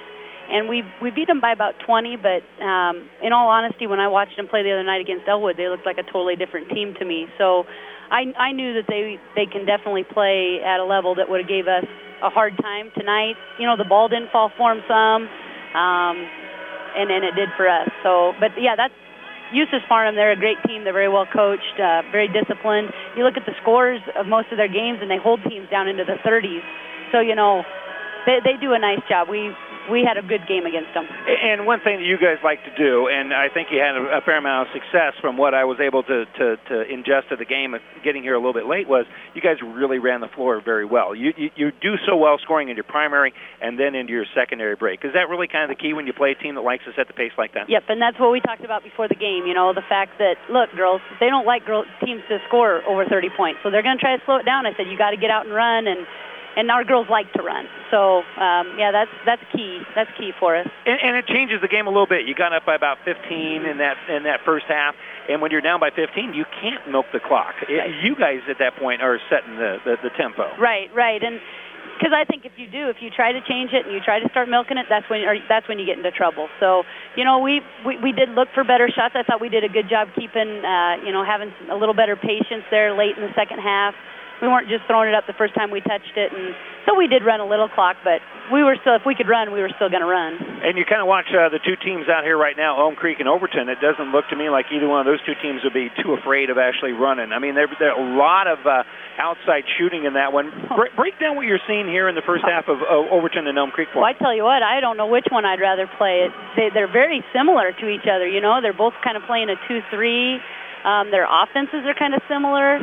and we we beat them by about twenty. But um, in all honesty, when I watched them play the other night against Elwood, they looked like a totally different team to me. So I, I knew that they they can definitely play at a level that would have gave us a hard time tonight. You know, the ball didn't fall for them some, um, and then it did for us. So, but yeah, that's Eustis Farnham. They're a great team. They're very well coached, uh, very disciplined. You look at the scores of most of their games, and they hold teams down into the thirties. So, you know, they, they do a nice job. We we had a good game against them. And one thing that you guys like to do, and I think you had a, a fair amount of success from what I was able to, to, to ingest of the game, getting here a little bit late, was you guys really ran the floor very well. You, you you do so well scoring in your primary and then into your secondary break. Is that really kind of the key when you play a team that likes to set the pace like that? Yep, and that's what we talked about before the game, you know, the fact that, look, girls, they don't like girl, teams to score over thirty points, so they're going to try to slow it down. I said, you got to get out and run, and And our girls like to run, so um, yeah, that's that's key. That's key for us. And, and it changes the game a little bit. You got up by about fifteen in that in that first half, and when you're down by fifteen, you can't milk the clock. It, you guys at that point are setting the the, the tempo. Right, right, and because I think if you do, if you try to change it and you try to start milking it, that's when or that's when you get into trouble. So you know, we we, we did look for better shots. I thought we did a good job keeping, uh, you know, having a little better patience there late in the second half. We weren't just throwing it up the first time we touched it, and so we did run a little clock, but we were still, if we could run, we were still going to run. And you kind of watch uh, the two teams out here right now, Elm Creek and Overton. It doesn't look to me like either one of those two teams would be too afraid of actually running. I mean, there, there are a lot of uh, outside shooting in that one. Bre- break down what you're seeing here in the first half of uh, Overton and Elm Creek. Well, I tell you what, I don't know which one I'd rather play. It, they, they're very similar to each other, you know. They're both kind of playing a two three. Um, their offenses are kind of similar.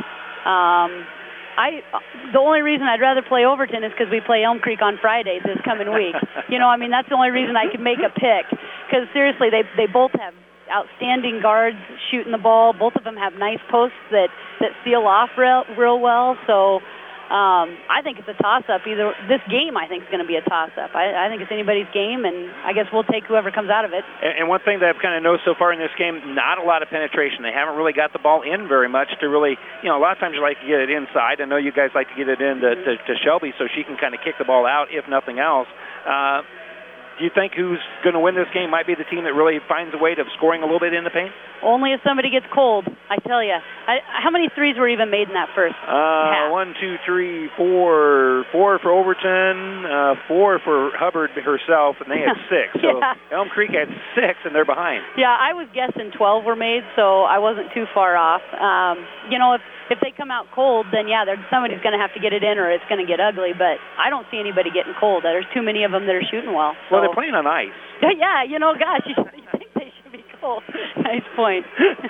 Um, I the only reason I'd rather play Overton is because we play Elm Creek on Friday this coming week. You know, I mean, that's the only reason I could make a pick. Because seriously, they they both have outstanding guards shooting the ball. Both of them have nice posts that that seal off real, real well. So um, I think it's a toss-up. Either this game, I think, is going to be a toss-up. I, I think it's anybody's game, and I guess we'll take whoever comes out of it. And, and one thing that I've kind of noticed so far in this game, not a lot of penetration. They haven't really got the ball in very much to really, you know, a lot of times you like to get it inside. I know you guys like to get it in to, to, to Shelby so she can kind of kick the ball out, if nothing else. Uh, do you think who's going to win this game might be the team that really finds a way of scoring a little bit in the paint? Only if somebody gets cold, I tell you. I, how many threes were even made in that first uh, half? One, two, three, four. Four for Overton, uh, four for Hubbard herself, and they had six. So yeah. Elm Creek had six, and they're behind. Yeah, I was guessing twelve were made, so I wasn't too far off. Um, you know, if if they come out cold, then yeah, somebody's going to have to get it in, or it's going to get ugly. But I don't see anybody getting cold. There's too many of them that are shooting well. So. Well, they're playing on ice. Yeah, you know, gosh, you think they should be cold. Nice point.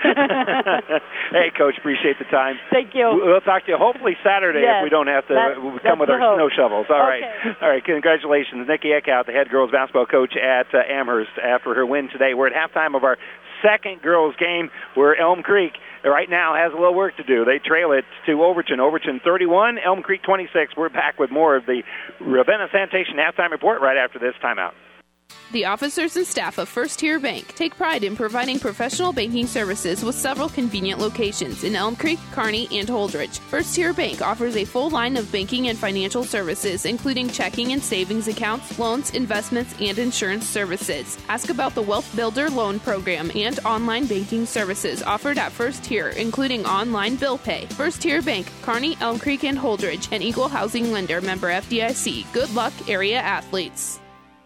Hey, Coach, appreciate the time. Thank you. We'll talk to you hopefully Saturday yes, if we don't have to that, come with our hope. snow shovels. All okay. right. All right, congratulations. Nikki Eckhout, the head girls basketball coach at uh, Amherst, after her win today. We're at halftime of our second girls game where Elm Creek right now has a little work to do. They trail it to Overton. Overton thirty-one, Elm Creek twenty-six. We're back with more of the Ravenna Sanitation halftime report right after this timeout. The officers and staff of First Tier Bank take pride in providing professional banking services with several convenient locations in Elm Creek, Kearney, and Holdrege. First Tier Bank offers a full line of banking and financial services, including checking and savings accounts, loans, investments, and insurance services. Ask about the Wealth Builder Loan Program and online banking services offered at First Tier, including online bill pay. First Tier Bank, Kearney, Elm Creek, and Holdrege, an equal housing lender, member F D I C. Good luck, area athletes.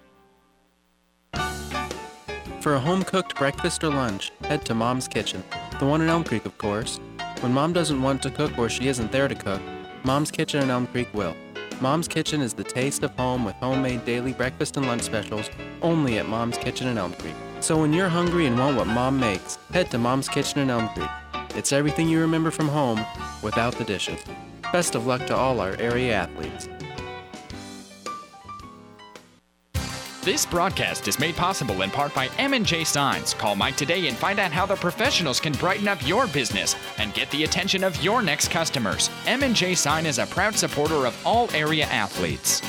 For a home-cooked breakfast or lunch, head to Mom's Kitchen, the one in Elm Creek, of course. When Mom doesn't want to cook or she isn't there to cook, Mom's Kitchen in Elm Creek will. Mom's Kitchen is the taste of home with homemade daily breakfast and lunch specials only at Mom's Kitchen in Elm Creek. So when you're hungry and want what Mom makes, head to Mom's Kitchen in Elm Creek. It's everything you remember from home without the dishes. Best of luck to all our area athletes. This broadcast is made possible in part by M and J Signs. Call Mike today and find out how the professionals can brighten up your business and get the attention of your next customers. M and J Sign is a proud supporter of all area athletes.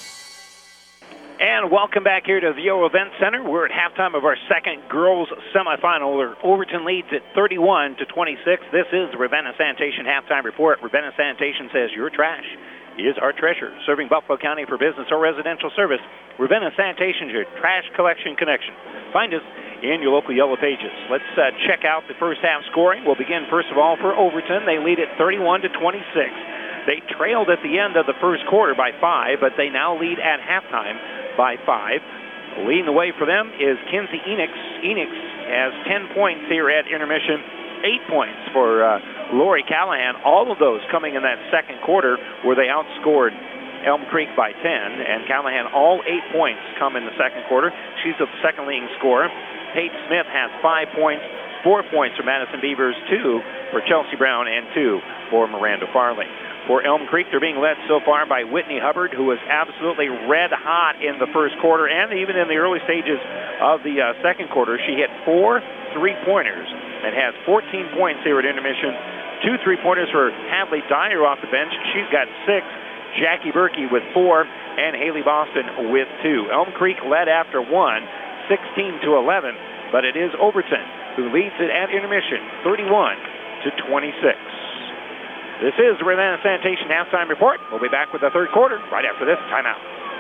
And welcome back here to the Viejo Event Center. We're at halftime of our second girls semifinal, where Overton leads at thirty-one to twenty-six. This is the Ravenna Sanitation halftime report. Ravenna Sanitation says your trash is our treasure. Serving Buffalo County for business or residential service, Ravenna Sanitation's your trash collection connection. Find us in your local Yellow Pages. Let's uh, check out the first half scoring. We'll begin, first of all, for Overton. They lead at thirty-one to twenty-six. They trailed at the end of the first quarter by five, but they now lead at halftime by five. Leading the way for them is Kinsey Enix. Enix has ten points here at intermission, eight points for uh, Lori Callahan. All of those coming in that second quarter where they outscored Elm Creek by ten, and Callahan, all eight points come in the second quarter. She's the second leading scorer. Paige Smith has five points, four points for Madison Beavers, two for Chelsea Brown, and two for Miranda Farley. For Elm Creek, they're being led so far by Whitney Hubbard, who was absolutely red hot in the first quarter and even in the early stages of the uh, second quarter. She hit four three-pointers and has fourteen points here at intermission. Two three-pointers for Hadley Dyer off the bench. She's got six. Jackie Berkey with four, and Haley Boston with two. Elm Creek led after one, sixteen to eleven, but it is Overton who leads it at intermission, thirty-one to twenty-six. This is the Ravenna Sanitation Halftime Report. We'll be back with the third quarter right after this timeout.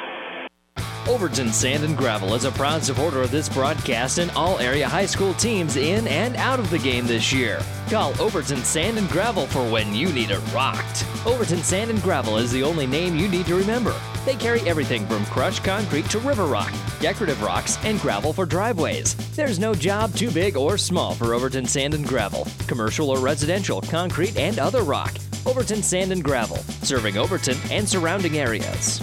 Overton Sand and Gravel is a proud supporter of this broadcast and all area high school teams in and out of the game this year. Call Overton Sand and Gravel for when you need it rocked. Overton Sand and Gravel is the only name you need to remember. They carry everything from crushed concrete to river rock, decorative rocks, and gravel for driveways. There's no job too big or small for Overton Sand and Gravel. Commercial or residential, concrete, and other rock. Overton Sand and Gravel, serving Overton and surrounding areas.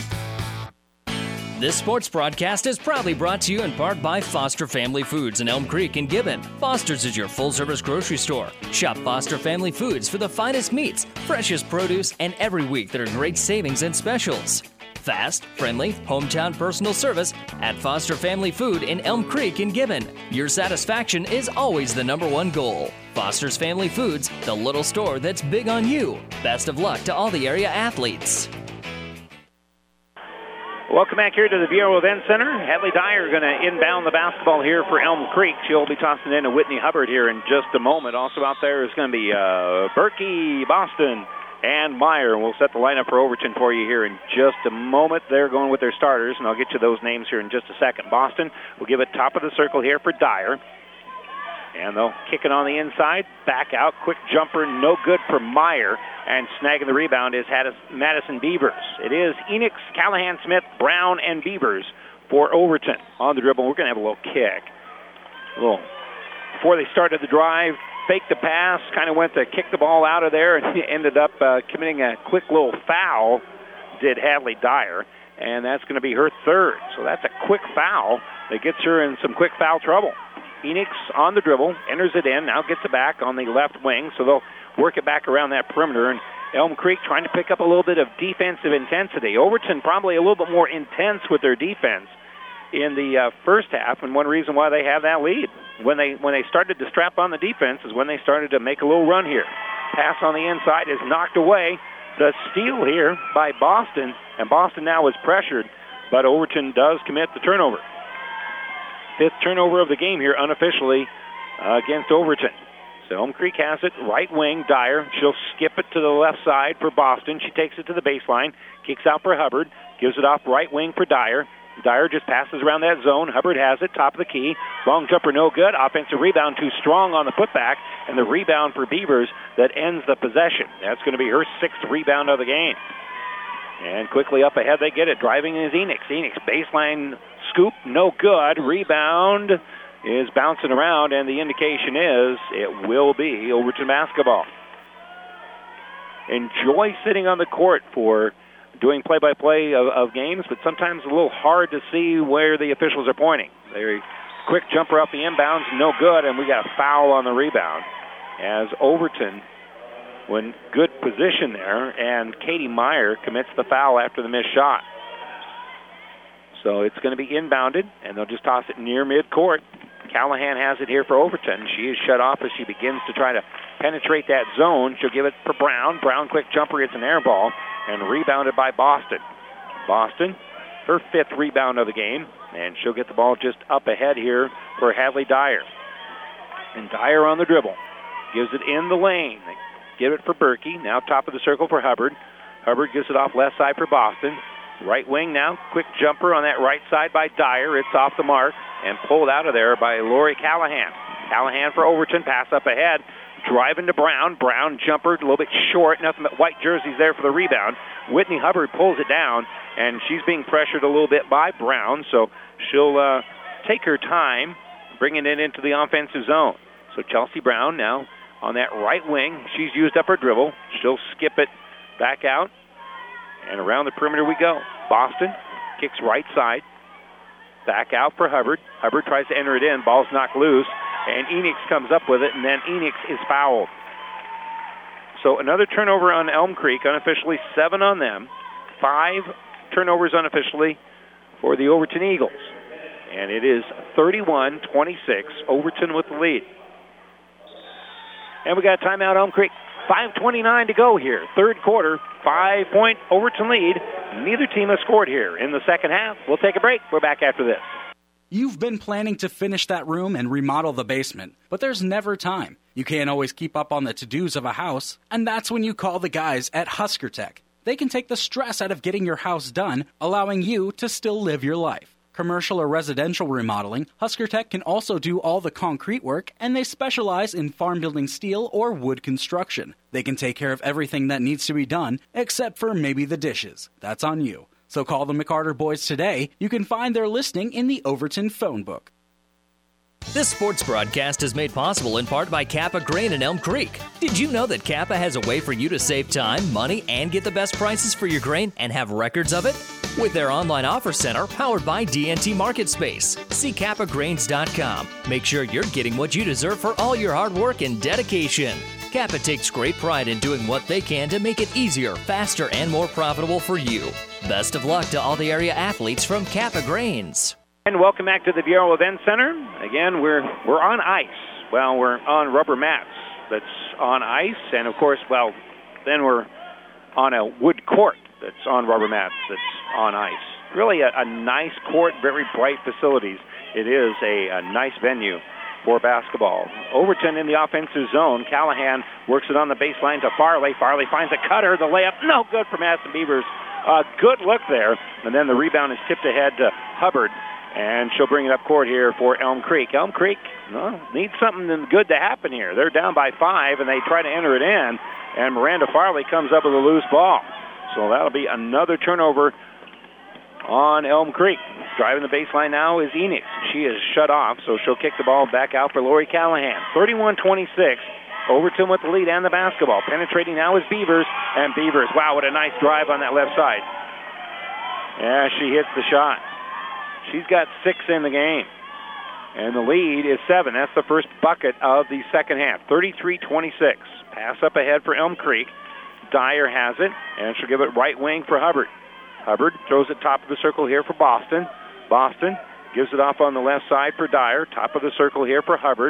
This sports broadcast is proudly brought to you in part by Foster Family Foods in Elm Creek and Gibbon. Foster's is your full-service grocery store. Shop Foster Family Foods for the finest meats, freshest produce, and every week there are great savings and specials. Fast, friendly, hometown personal service at Foster Family Food in Elm Creek and Gibbon. Your satisfaction is always the number one goal. Foster's Family Foods, the little store that's big on you. Best of luck to all the area athletes. Welcome back here to the Bureau Event Center. Hadley Dyer going to inbound the basketball here for Elm Creek. She'll be tossing in to Whitney Hubbard here in just a moment. Also out there is going to be uh, Berkey, Boston, and Meyer. We'll set the lineup for Overton for you here in just a moment. They're going with their starters, and I'll get you those names here in just a second. Boston will give it top of the circle here for Dyer. And they'll kick it on the inside, back out, quick jumper, no good for Meyer. And snagging the rebound is Madison Beavers. It is Enix, Callahan, Smith, Brown, and Beavers for Overton. On the dribble, we're going to have a little kick. A little, before they started the drive, faked the pass, kind of went to kick the ball out of there, and ended up uh, committing a quick little foul, did Hadley Dyer. And that's going to be her third. So that's a quick foul that gets her in some quick foul trouble. Enix on the dribble, enters it in, now gets it back on the left wing, so they'll work it back around that perimeter. And Elm Creek trying to pick up a little bit of defensive intensity. Overton probably a little bit more intense with their defense in the uh, first half, and one reason why they have that lead. When they when they started to strap on the defense is when they started to make a little run here. Pass on the inside is knocked away. The steal here by Boston, and Boston now is pressured, but Overton does commit the turnover. Fifth turnover of the game here unofficially uh, against Overton. So Elm Creek has it, right wing, Dyer. She'll skip it to the left side for Boston. She takes it to the baseline, kicks out for Hubbard, gives it off right wing for Dyer. Dyer just passes around that zone. Hubbard has it, top of the key. Long jumper, no good. Offensive rebound, too strong on the putback. And the rebound for Beavers that ends the possession. That's going to be her sixth rebound of the game. And quickly up ahead they get it. Driving is Enix. Enix baseline scoop, no good. Rebound is bouncing around, and the indication is it will be Overton basketball. Enjoy sitting on the court for doing play-by-play of, of games, but sometimes a little hard to see where the officials are pointing. Very quick jumper up the inbounds, no good, and we got a foul on the rebound as Overton, when good position there, and Katie Meyer commits the foul after the missed shot. So it's going to be inbounded, and they'll just toss it near midcourt. Callahan has it here for Overton. She is shut off as she begins to try to penetrate that zone. She'll give it for Brown. Brown, quick jumper, it's an air ball, and rebounded by Boston. Boston, her fifth rebound of the game, and she'll get the ball just up ahead here for Hadley Dyer. And Dyer on the dribble. Gives it in the lane. They give it for Berkey. Now top of the circle for Hubbard. Hubbard gives it off left side for Boston. Right wing now, quick jumper on that right side by Dyer. It's off the mark and pulled out of there by Lori Callahan. Callahan for Overton, pass up ahead, driving to Brown. Brown jumper, a little bit short, nothing but white jerseys there for the rebound. Whitney Hubbard pulls it down, and she's being pressured a little bit by Brown, so she'll uh, take her time bringing it into the offensive zone. So Chelsea Brown now on that right wing. She's used up her dribble. She'll skip it back out, and around the perimeter we go. Boston kicks right side. Back out for Hubbard. Hubbard tries to enter it in. Ball's knocked loose, and Enix comes up with it, and then Enix is fouled. So another turnover on Elm Creek, unofficially seven on them. Five turnovers unofficially for the Overton Eagles. And it is thirty-one twenty-six, Overton with the lead. And we got a timeout, Elm Creek. five twenty-nine to go here. Third quarter, five-point Overton lead. Neither team has scored here in the second half. We'll take a break. We're back after this. You've been planning to finish that room and remodel the basement, but there's never time. You can't always keep up on the to-dos of a house, and that's when you call the guys at Husker Tech. They can take the stress out of getting your house done, allowing you to still live your life. Commercial or residential remodeling, Husker Tech can also do all the concrete work, and they specialize in farm building steel or wood construction. They can take care of everything that needs to be done, except for maybe the dishes. That's on you. So call the McCarter boys today. You can find their listing in the Overton phone book. This sports broadcast is made possible in part by Kappa Grain in Elm Creek. Did you know that Kappa has a way for you to save time, money, and get the best prices for your grain and have records of it? With their online offer center powered by D N T Market Space. See kappa grains dot com. Make sure you're getting what you deserve for all your hard work and dedication. Kappa takes great pride in doing what they can to make it easier, faster, and more profitable for you. Best of luck to all the area athletes from Kappa Grains. And welcome back to the Viero Event Center. Again, we're we're on ice. Well, we're on rubber mats that's on ice, and of course, well, then we're on a wood court that's on rubber mats that's on ice. Really a, a nice court, very bright facilities. It is a, a nice venue for basketball. Overton in the offensive zone. Callahan works it on the baseline to Farley. Farley finds a cutter. The layup, no good for Madison Beavers. A good look there. And then the rebound is tipped ahead to Hubbard. And she'll bring it up court here for Elm Creek. Elm Creek well, needs something good to happen here. They're down by five, and they try to enter it in. And Miranda Farley comes up with a loose ball. So that'll be another turnover on Elm Creek. Driving the baseline now is Enix. She is shut off, so she'll kick the ball back out for Lori Callahan. thirty-one twenty-six. Overton with the lead and the basketball. Penetrating now is Beavers. And Beavers, wow, what a nice drive on that left side. Yeah, she hits the shot. She's got six in the game. And the lead is seven. That's the first bucket of the second half. thirty-three twenty-six. Pass up ahead for Elm Creek. Dyer has it, and she'll give it right wing for Hubbard. Hubbard throws it top of the circle here for Boston. Boston gives it off on the left side for Dyer. Top of the circle here for Hubbard.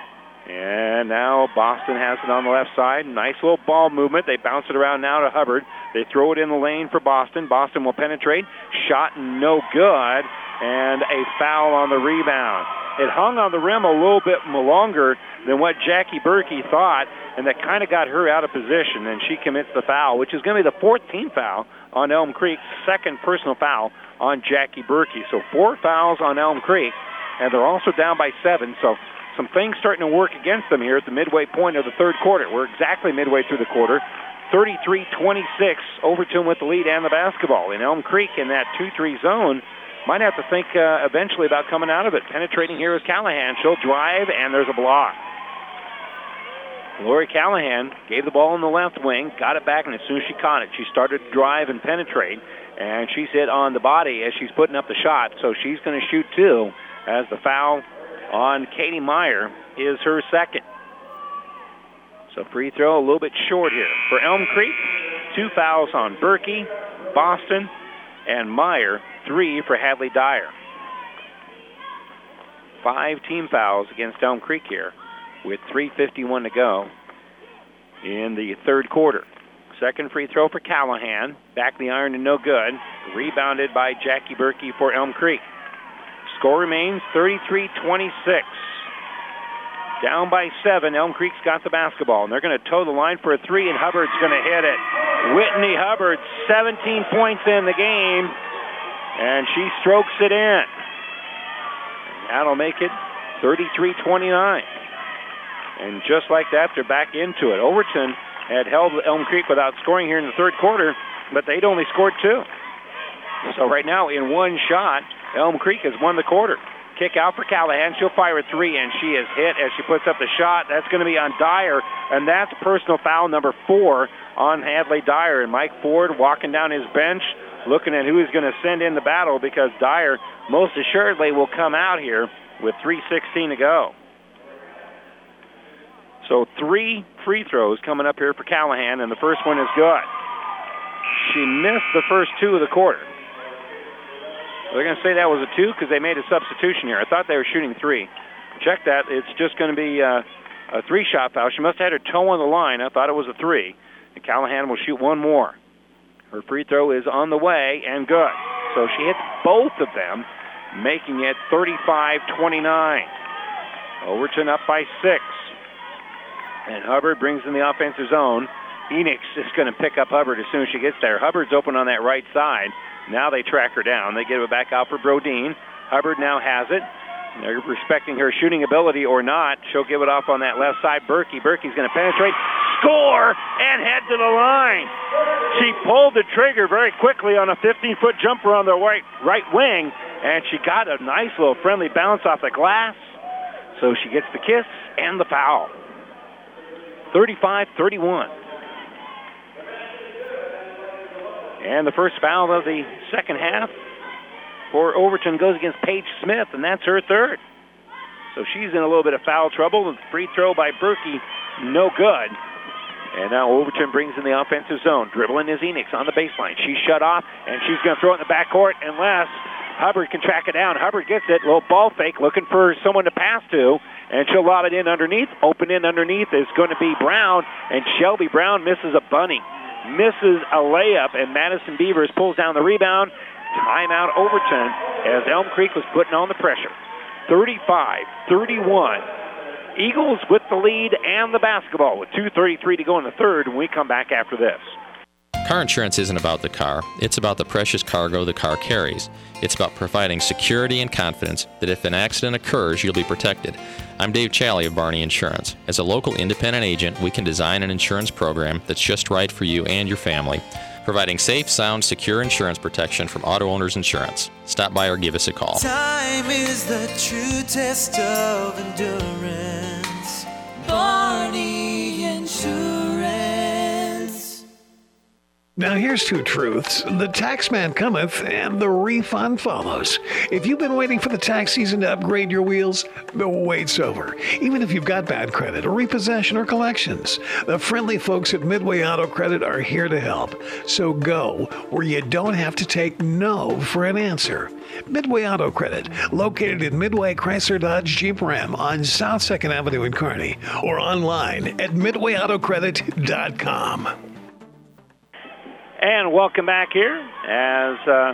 And now Boston has it on the left side. Nice little ball movement. They bounce it around now to Hubbard. They throw it in the lane for Boston. Boston will penetrate. Shot no good. And a foul on the rebound. It hung on the rim a little bit longer than what Jackie Berkey thought, and that kind of got her out of position, and she commits the foul, which is going to be the fourteenth foul on Elm Creek, second personal foul on Jackie Berkey. So four fouls on Elm Creek, and they're also down by seven, so some things starting to work against them here at the midway point of the third quarter. We're exactly midway through the quarter. thirty-three twenty-six, Overton with the lead and the basketball. In Elm Creek in that two three zone, might have to think uh, eventually about coming out of it. Penetrating here is Callahan. She'll drive, and there's a block. Lori Callahan gave the ball in the left wing, got it back, and as soon as she caught it, she started to drive and penetrate, and she's hit on the body as she's putting up the shot, so she's going to shoot two as the foul on Katie Meyer is her second. So free throw a little bit short here for Elm Creek. Two fouls on Berkey, Boston, and Meyer. Three for Hadley Dyer. Five team fouls against Elm Creek here with three fifty-one to go in the third quarter. Second free throw for Callahan. Back the iron and no good. Rebounded by Jackie Berkey for Elm Creek. Score remains thirty-three twenty-six. Down by seven. Elm Creek's got the basketball, and they're going to toe the line for a three, and Hubbard's going to hit it. Whitney Hubbard, seventeen points in the game, and she strokes it in. And that'll make it thirty-three twenty-nine. And just like that, they're back into it. Overton had held Elm Creek without scoring here in the third quarter, but they'd only scored two. So right now, in one shot, Elm Creek has won the quarter. Kick out for Callahan. She'll fire a three, and she is hit as she puts up the shot. That's going to be on Dyer, and that's personal foul number four on Hadley Dyer. And Mike Ford walking down his bench, looking at who he's going to send in the battle, because Dyer most assuredly will come out here with three sixteen to go. So three free throws coming up here for Callahan, and the first one is good. She missed the first two of the quarter. They're going to say that was a two because they made a substitution here. I thought they were shooting three. Check that. It's just going to be uh, a three-shot foul. She must have had her toe on the line. I thought it was a three. And Callahan will shoot one more. Her free throw is on the way and good. So she hits both of them, making it thirty-five twenty-nine. Overton up by six. And Hubbard brings in the offensive zone. Enix is going to pick up Hubbard as soon as she gets there. Hubbard's open on that right side. Now they track her down. They give it back out for Brodeen. Hubbard now has it. They're respecting her shooting ability or not. She'll give it off on that left side. Berkey. Berkey's going to penetrate, score, and head to the line. She pulled the trigger very quickly on a fifteen-foot jumper on the right, right wing, and she got a nice little friendly bounce off the glass. So she gets the kiss and the foul. thirty-five thirty-one. And the first foul of the second half for Overton goes against Paige Smith, and that's her third. So she's in a little bit of foul trouble. The free throw by Berkey, no good. And now Overton brings in the offensive zone. Dribbling is Enix on the baseline. She's shut off, and she's going to throw it in the backcourt unless Hubbard can track it down. Hubbard gets it, little ball fake, looking for someone to pass to, and she'll lob it in underneath. Open in underneath is going to be Brown, and Shelby Brown misses a bunny. Misses a layup, and Madison Beavers pulls down the rebound. Timeout Overton as Elm Creek was putting on the pressure. thirty-five thirty-one. Eagles with the lead and the basketball with two thirty-three to go in the third when we come back after this. Car insurance isn't about the car. It's about the precious cargo the car carries. It's about providing security and confidence that if an accident occurs, you'll be protected. I'm Dave Challey of Barney Insurance. As a local independent agent, we can design an insurance program that's just right for you and your family, providing safe, sound, secure insurance protection from Auto Owners Insurance. Stop by or give us a call. Time is the true test of endurance. Barney Insurance. Now here's two truths. The tax man cometh and the refund follows. If you've been waiting for the tax season to upgrade your wheels, the wait's over. Even if you've got bad credit or repossession or collections, the friendly folks at Midway Auto Credit are here to help. So go where you don't have to take no for an answer. Midway Auto Credit, located in Midway Chrysler Dodge Jeep Ram on South second Avenue in Kearney, or online at midway auto credit dot com. And welcome back here as uh,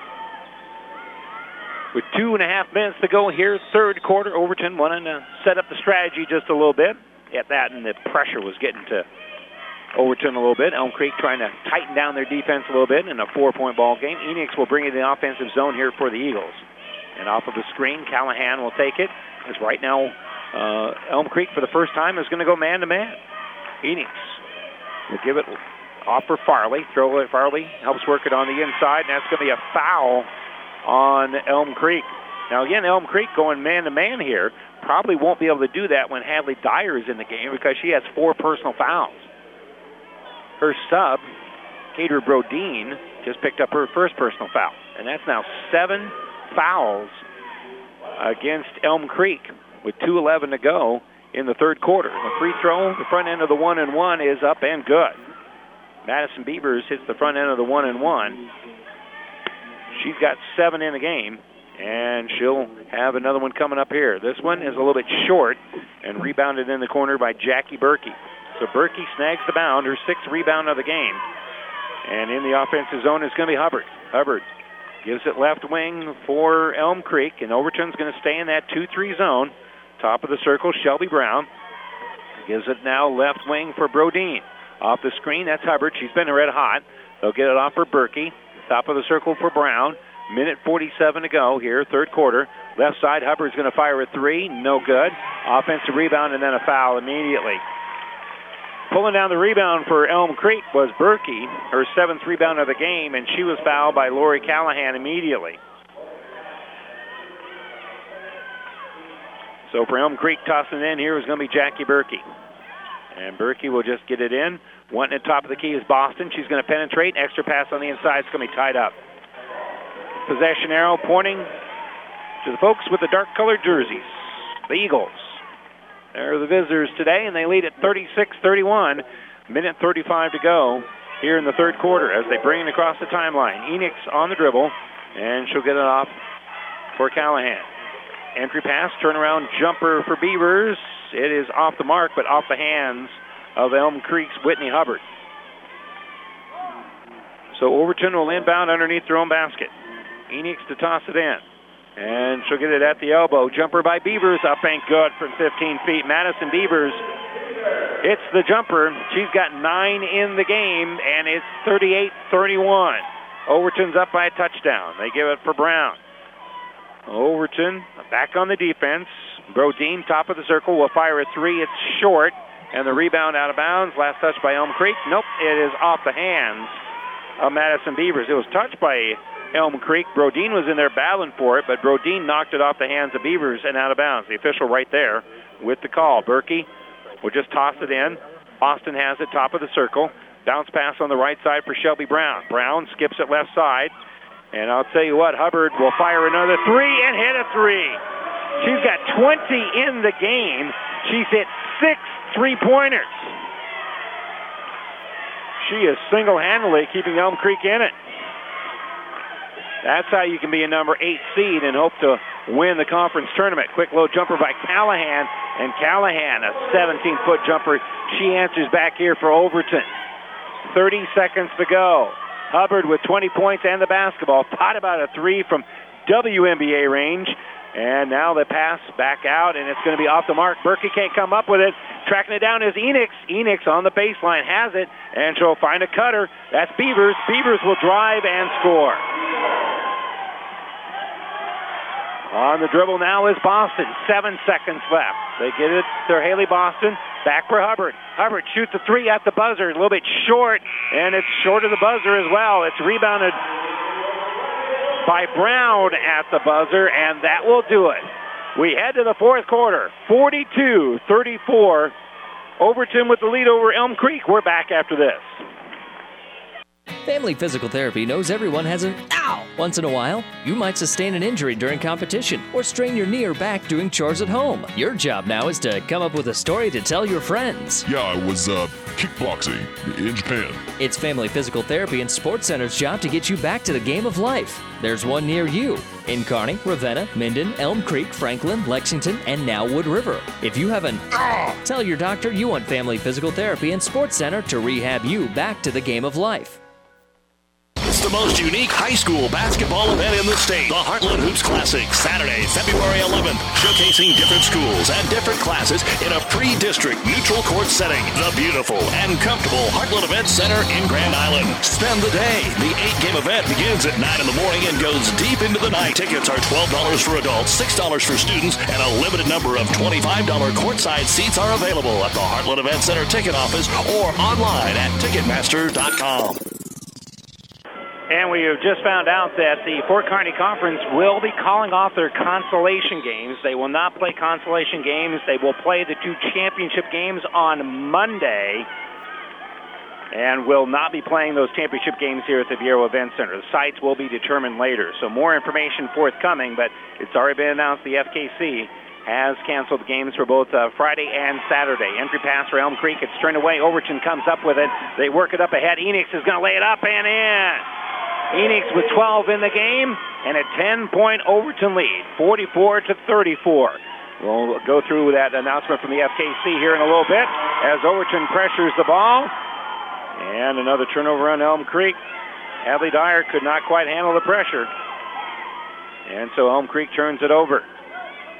with two and a half minutes to go here, third quarter, Overton wanting to set up the strategy just a little bit. At that, and the pressure was getting to Overton a little bit. Elm Creek trying to tighten down their defense a little bit in a four-point ball game. Enix will bring in the offensive zone here for the Eagles. And off of the screen, Callahan will take it. As right now, uh, Elm Creek for the first time is going to go man-to-man. Enix will give it off for Farley. Throw it. Farley helps work it on the inside, and that's going to be a foul on Elm Creek. Now, again, Elm Creek going man-to-man here. Probably won't be able to do that when Hadley Dyer is in the game because she has four personal fouls. Her sub, Cater Brodeen, just picked up her first personal foul. And that's now seven fouls against Elm Creek with two eleven to go in the third quarter. The free throw, the front end of the one and one is up and good. Madison Beavers hits the front end of the one and one. She's got seven in the game, and she'll have another one coming up here. This one is a little bit short and rebounded in the corner by Jackie Berkey. So Berkey snags the bound, her sixth rebound of the game. And in the offensive zone is going to be Hubbard. Hubbard gives it left wing for Elm Creek, and Overton's going to stay in that two three zone. Top of the circle, Shelby Brown. Gives it now left wing for Brodeen. Off the screen, that's Hubbard. She's been red hot. They'll get it off for Berkey. Top of the circle for Brown. Minute forty-seven to go here, third quarter. Left side, Hubbard's going to fire a three. No good. Offensive rebound and then a foul immediately. Pulling down the rebound for Elm Creek was Berkey, her seventh rebound of the game, and she was fouled by Lori Callahan immediately. So for Elm Creek, tossing it in here is going to be Jackie Berkey. And Berkey will just get it in. Wanting at top of the key is Boston. She's going to penetrate. Extra pass on the inside. It's going to be tied up. Possession arrow pointing to the folks with the dark-colored jerseys, the Eagles. They're the visitors today, and they lead at thirty-six thirty-one. Minute thirty-five to go here in the third quarter as they bring it across the timeline. Enix on the dribble, and she'll get it off for Callahan. Entry pass, turnaround jumper for Beavers. It is off the mark, but off the hands of Elm Creek's Whitney Hubbard. So Overton will inbound underneath their own basket. Enix to toss it in. And she'll get it at the elbow. Jumper by Beavers, up and good from fifteen feet. Madison Beavers hits the jumper. She's got nine in the game, and it's thirty-eight thirty-one. Overton's up by a touchdown. They give it for Brown. Overton back on the defense. Brodeen, top of the circle, will fire a three. It's short, and the rebound out of bounds. Last touch by Elm Creek. Nope, it is off the hands of Madison Beavers. It was touched by Elm Creek. Brodeen was in there battling for it, but Brodeen knocked it off the hands of Beavers and out of bounds. The official right there with the call. Berkey will just toss it in. Austin has it, top of the circle. Bounce pass on the right side for Shelby Brown. Brown skips it left side. And I'll tell you what, Hubbard will fire another three and hit a three. She's got twenty in the game. She's hit six three-pointers. She is single-handedly keeping Elm Creek in it. That's how you can be a number eight seed and hope to win the conference tournament. Quick low jumper by Callahan, and Callahan, a seventeen-foot jumper. She answers back here for Overton. thirty seconds to go. Hubbard with twenty points and the basketball. Pot about a three from W N B A range. And now the pass back out, and it's going to be off the mark. Berkey can't come up with it. Tracking it down is Enix. Enix on the baseline has it, and she'll find a cutter. That's Beavers. Beavers will drive and score. On the dribble now is Boston. Seven seconds left. They get it to Haley Boston. Back for Hubbard. Hubbard shoots a three at the buzzer. A little bit short, and it's short of the buzzer as well. It's rebounded by Brown at the buzzer, and that will do it. We head to the fourth quarter. forty-two thirty-four. Overton with the lead over Elm Creek. We're back after this. Family Physical Therapy knows everyone has an ow once in a while. You might sustain an injury during competition or strain your knee or back doing chores at home. Your job now is to come up with a story to tell your friends. Yeah, I was uh, kickboxing in Japan. It's Family Physical Therapy and Sports Center's job to get you back to the game of life. There's one near you in Kearney, Ravenna, Minden, Elm Creek, Franklin, Lexington, and now Wood River. If you have an ah, tell your doctor you want Family Physical Therapy and Sports Center to rehab you back to the game of life. It's the most unique high school basketball event in the state. The Heartland Hoops Classic, Saturday, February eleventh, showcasing different schools and different classes in a pre-district neutral court setting. The beautiful and comfortable Heartland Event Center in Grand Island. Spend the day. The eight-game event begins at nine in the morning and goes deep into the night. Tickets are twelve dollars for adults, six dollars for students, and a limited number of twenty-five dollars courtside seats are available at the Heartland Event Center ticket office or online at ticketmaster dot com. And we have just found out that the Fort Kearney Conference will be calling off their consolation games. They will not play consolation games. They will play the two championship games on Monday and will not be playing those championship games here at the Viero Event Center. The sites will be determined later, so more information forthcoming, but it's already been announced the F K C has canceled the games for both uh, Friday and Saturday. Entry pass for Elm Creek. It's turned away. Overton comes up with it. They work it up ahead. Enix is going to lay it up and in. Enix with twelve in the game and a ten-point Overton lead, forty-four to thirty-four. We'll go through that announcement from the F K C here in a little bit as Overton pressures the ball. And another turnover on Elm Creek. Hadley Dyer could not quite handle the pressure. And so Elm Creek turns it over.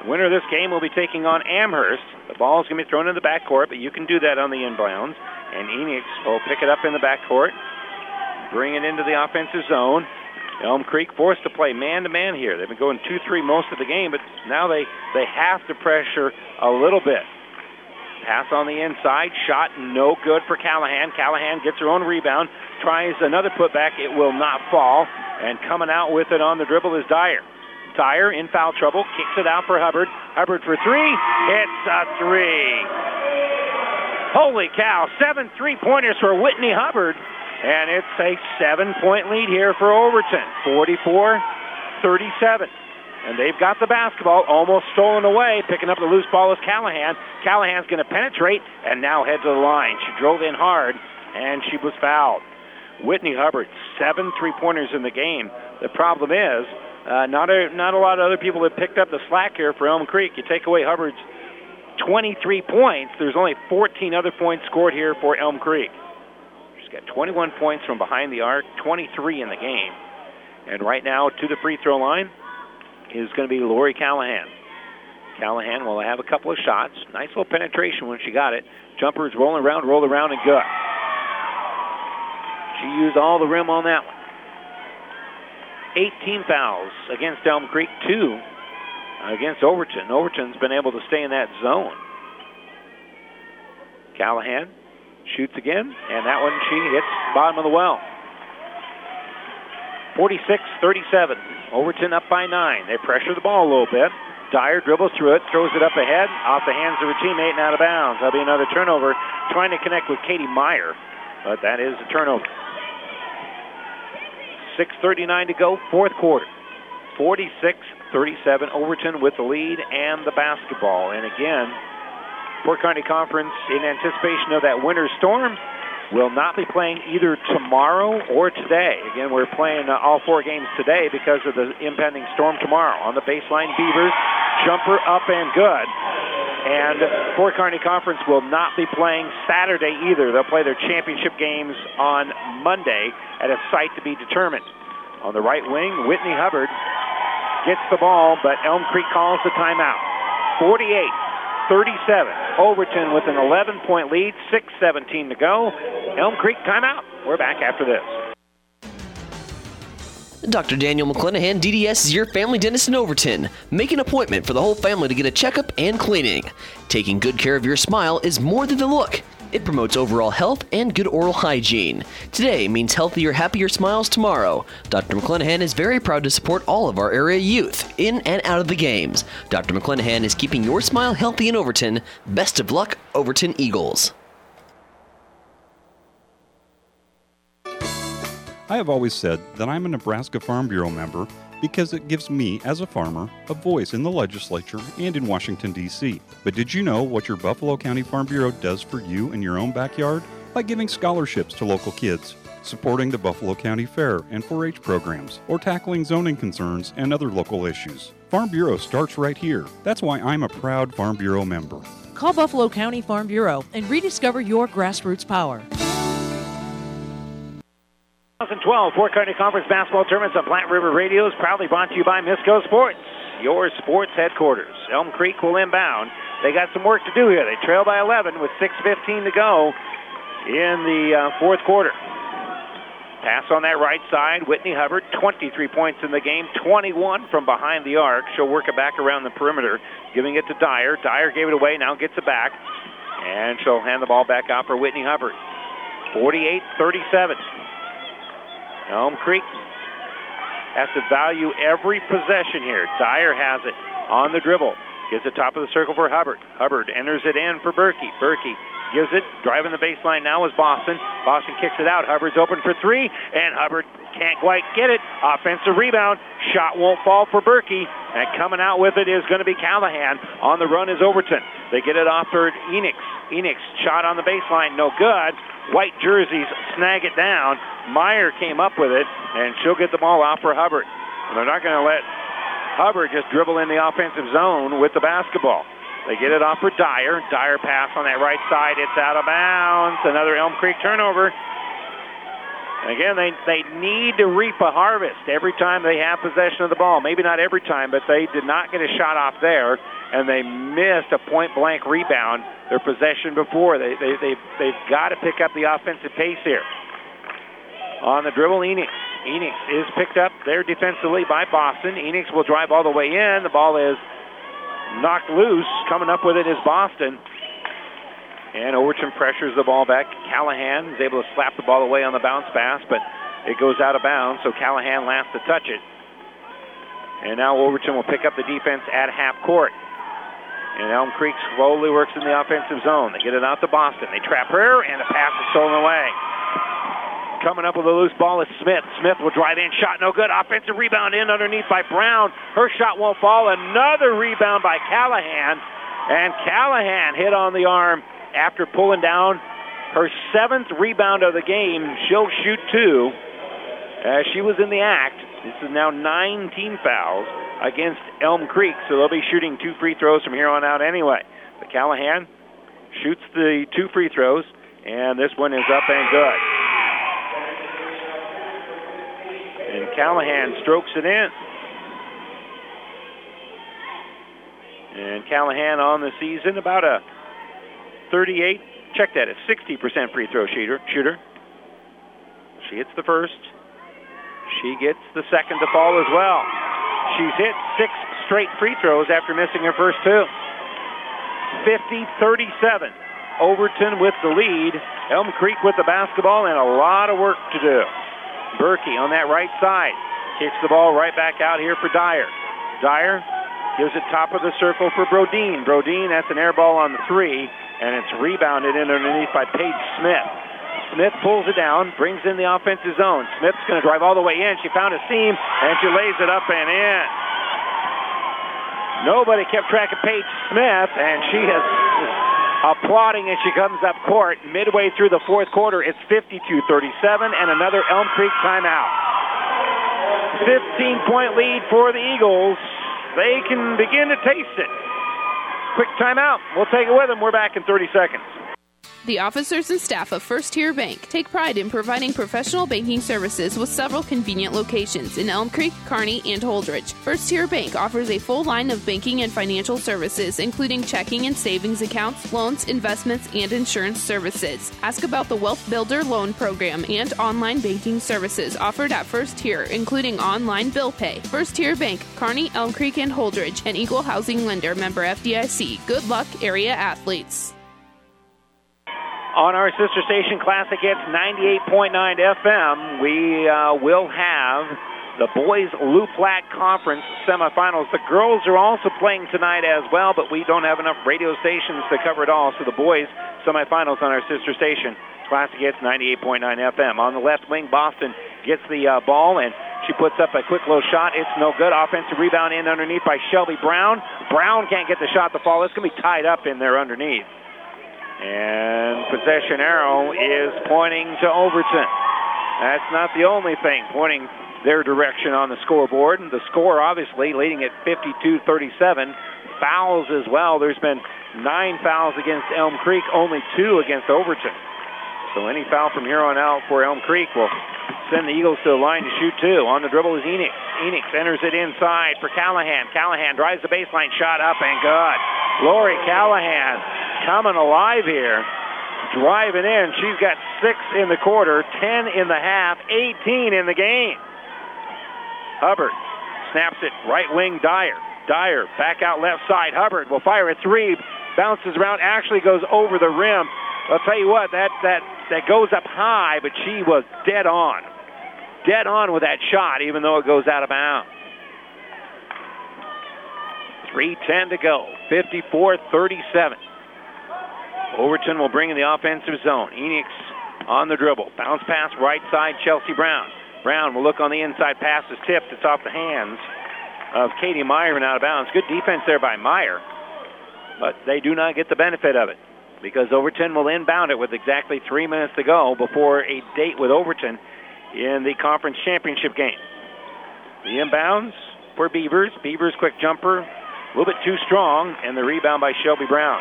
Winner of this game will be taking on Amherst. The ball is going to be thrown in the backcourt, but you can do that on the inbounds. And Enix will pick it up in the backcourt, bring it into the offensive zone. Elm Creek forced to play man-to-man here. They've been going two three most of the game, but now they, they have to pressure a little bit. Pass on the inside, shot no good for Callahan. Callahan gets her own rebound, tries another putback. It will not fall, and coming out with it on the dribble is Dyer. Dyer in foul trouble, kicks it out for Hubbard. Hubbard for three, it's a three. Holy cow, seven three-pointers for Whitney Hubbard. And it's a seven-point lead here for Overton, forty-four thirty-seven. And they've got the basketball almost stolen away. Picking up the loose ball is Callahan. Callahan's going to penetrate and now head to the line. She drove in hard, and she was fouled. Whitney Hubbard, seven three-pointers in the game. The problem is uh, not, a, not a lot of other people have picked up the slack here for Elm Creek. You take away Hubbard's twenty-three points, there's only fourteen other points scored here for Elm Creek. Got twenty-one points from behind the arc, twenty-three in the game. And right now to the free throw line is going to be Lori Callahan. Callahan will have a couple of shots. Nice little penetration when she got it. Jumpers rolling around, roll around, and good. She used all the rim on that one. eighteen fouls against Elm Creek, two against Overton. Overton's been able to stay in that zone. Callahan shoots again, and that one she hits bottom of the well. forty-six thirty-seven. Overton up by nine. They pressure the ball a little bit. Dyer dribbles through it, throws it up ahead, off the hands of her teammate and out of bounds. That'll be another turnover, trying to connect with Katie Meyer, but that is a turnover. six thirty-nine to go, fourth quarter. forty-six thirty-seven. Overton with the lead and the basketball. And again, Fort Kearney Conference, in anticipation of that winter storm, will not be playing either tomorrow or today. Again, we're playing uh, all four games today because of the impending storm tomorrow. On the baseline, Beavers, jumper up and good. And Fort Kearney Conference will not be playing Saturday either. They'll play their championship games on Monday at a site to be determined. On the right wing, Whitney Hubbard gets the ball, but Elm Creek calls the timeout. forty-eight thirty-seven. Overton with an eleven-point lead, six seventeen to go. Elm Creek timeout. We're back after this. Doctor Daniel McClanahan, D D S, is your family dentist in Overton. Make an appointment for the whole family to get a checkup and cleaning. Taking good care of your smile is more than the look. It promotes overall health and good oral hygiene. Today means healthier, happier smiles tomorrow. Doctor McClanahan is very proud to support all of our area youth in and out of the games. Doctor McClanahan is keeping your smile healthy in Overton. Best of luck, Overton Eagles. I have always said that I'm a Nebraska Farm Bureau member because it gives me, as a farmer, a voice in the legislature and in Washington, D C But did you know what your Buffalo County Farm Bureau does for you in your own backyard? By giving scholarships to local kids, supporting the Buffalo County Fair and four H programs, or tackling zoning concerns and other local issues. Farm Bureau starts right here. That's why I'm a proud Farm Bureau member. Call Buffalo County Farm Bureau and rediscover your grassroots power. twenty twelve Fort Kearney Conference Basketball Tournaments on Platte River Radio is proudly brought to you by Misco Sports, your sports headquarters. Elm Creek will inbound. They got some work to do here. They trail by eleven with six fifteen to go in the uh, fourth quarter. Pass on that right side. Whitney Hubbard, twenty-three points in the game, twenty-one from behind the arc. She'll work it back around the perimeter, giving it to Dyer. Dyer gave it away, now gets it back. And she'll hand the ball back out for Whitney Hubbard. forty-eight thirty-seven. Elm Creek has to value every possession here. Dyer has it on the dribble. Gives it top of the circle for Hubbard. Hubbard enters it in for Berkey. Berkey gives it. Driving the baseline now is Boston. Boston kicks it out. Hubbard's open for three, and Hubbard can't quite get it. Offensive rebound. Shot won't fall for Berkey. And coming out with it is going to be Callahan. On the run is Overton. They get it off for Enix. Enix shot on the baseline. No good. White jerseys snag it down. Meyer came up with it, and she'll get the ball off for Hubbard. And they're not going to let Hubbard just dribble in the offensive zone with the basketball. They get it off for Dyer. Dyer pass on that right side. It's out of bounds. Another Elm Creek turnover. Again, they, they need to reap a harvest every time they have possession of the ball. Maybe not every time, but they did not get a shot off there, and they missed a point-blank rebound, their possession before. They, they, they, they've got to pick up the offensive pace here. On the dribble, Enix. Enix is picked up there defensively by Boston. Enix will drive all the way in. The ball is knocked loose. Coming up with it is Boston. And Overton pressures the ball back. Callahan is able to slap the ball away on the bounce pass, but it goes out of bounds, so Callahan last to touch it. And now Overton will pick up the defense at half court. And Elm Creek slowly works in the offensive zone. They get it out to Boston. They trap her, and the pass is stolen away. Coming up with a loose ball is Smith. Smith will drive in. Shot no good. Offensive rebound in underneath by Brown. Her shot won't fall. Another rebound by Callahan. And Callahan hit on the arm after pulling down her seventh rebound of the game. She'll shoot two as she was in the act. This is now nine team fouls against Elm Creek, so they'll be shooting two free throws from here on out anyway. But Callahan shoots the two free throws, and this one is up and good. And Callahan strokes it in. And Callahan on the season about a thirty-eight, check that, a sixty percent free throw shooter. shooter. She hits the first. She gets the second to fall as well. She's hit six straight free throws after missing her first two. fifty thirty-seven. Overton with the lead. Elm Creek with the basketball and a lot of work to do. Berkey on that right side. Kicks the ball right back out here for Dyer. Dyer gives it top of the circle for Brodeen. Brodeen, that's an air ball on the three, and it's rebounded in underneath by Paige Smith. Smith pulls it down, brings in the offensive zone. Smith's going to drive all the way in. She found a seam, and she lays it up and in. Nobody kept track of Paige Smith, and she is applauding as she comes up court. Midway through the fourth quarter, it's fifty-two thirty-seven, and another Elm Creek timeout. fifteen-point lead for the Eagles. They can begin to taste it. Quick timeout. We'll take it with them. We're back in thirty seconds. The officers and staff of First Tier Bank take pride in providing professional banking services with several convenient locations in Elm Creek, Kearney, and Holdrege. First Tier Bank offers a full line of banking and financial services, including checking and savings accounts, loans, investments, and insurance services. Ask about the Wealth Builder Loan Program and online banking services offered at First Tier, including online bill pay. First Tier Bank, Kearney, Elm Creek, and Holdrege, an equal housing lender, member F D I C. Good luck, area athletes. On our sister station, Classic Hits ninety-eight point nine F M, we uh, will have the boys Loup Platte Conference semifinals. The girls are also playing tonight as well, but we don't have enough radio stations to cover it all. So the boys semifinals on our sister station, Classic Hits ninety-eight point nine F M. On the left wing, Boston gets the uh, ball, and she puts up a quick little shot. It's no good. Offensive rebound in underneath by Shelby Brown. Brown can't get the shot to fall. It's going to be tied up in there underneath. And possession arrow is pointing to Overton. That's not the only thing pointing their direction on the scoreboard. And the score, obviously, leading at fifty-two thirty-seven. Fouls as well. There's been nine fouls against Elm Creek, only two against Overton. So any foul from here on out for Elm Creek will send the Eagles to the line to shoot two. On the dribble is Enix. Enix enters it inside for Callahan. Callahan drives the baseline shot up and good. Lori Callahan coming alive here, driving in. She's got six in the quarter, ten in the half, eighteen in the game. Hubbard snaps it right wing Dyer. Dyer back out left side. Hubbard will fire a three, bounces around, actually goes over the rim. I'll tell you what, that that that goes up high, but she was dead on. Dead on with that shot, even though it goes out of bounds. three ten to go, fifty-four thirty-seven. Overton will bring in the offensive zone. Enix on the dribble. Bounce pass right side, Chelsea Brown. Brown will look on the inside. Pass is tipped. It's off the hands of Katie Meyer and out of bounds. Good defense there by Meyer, but they do not get the benefit of it because Overton will inbound it with exactly three minutes to go before a date with Overton in the conference championship game. The inbounds for Beavers. Beavers quick jumper, a little bit too strong, and the rebound by Shelby Brown.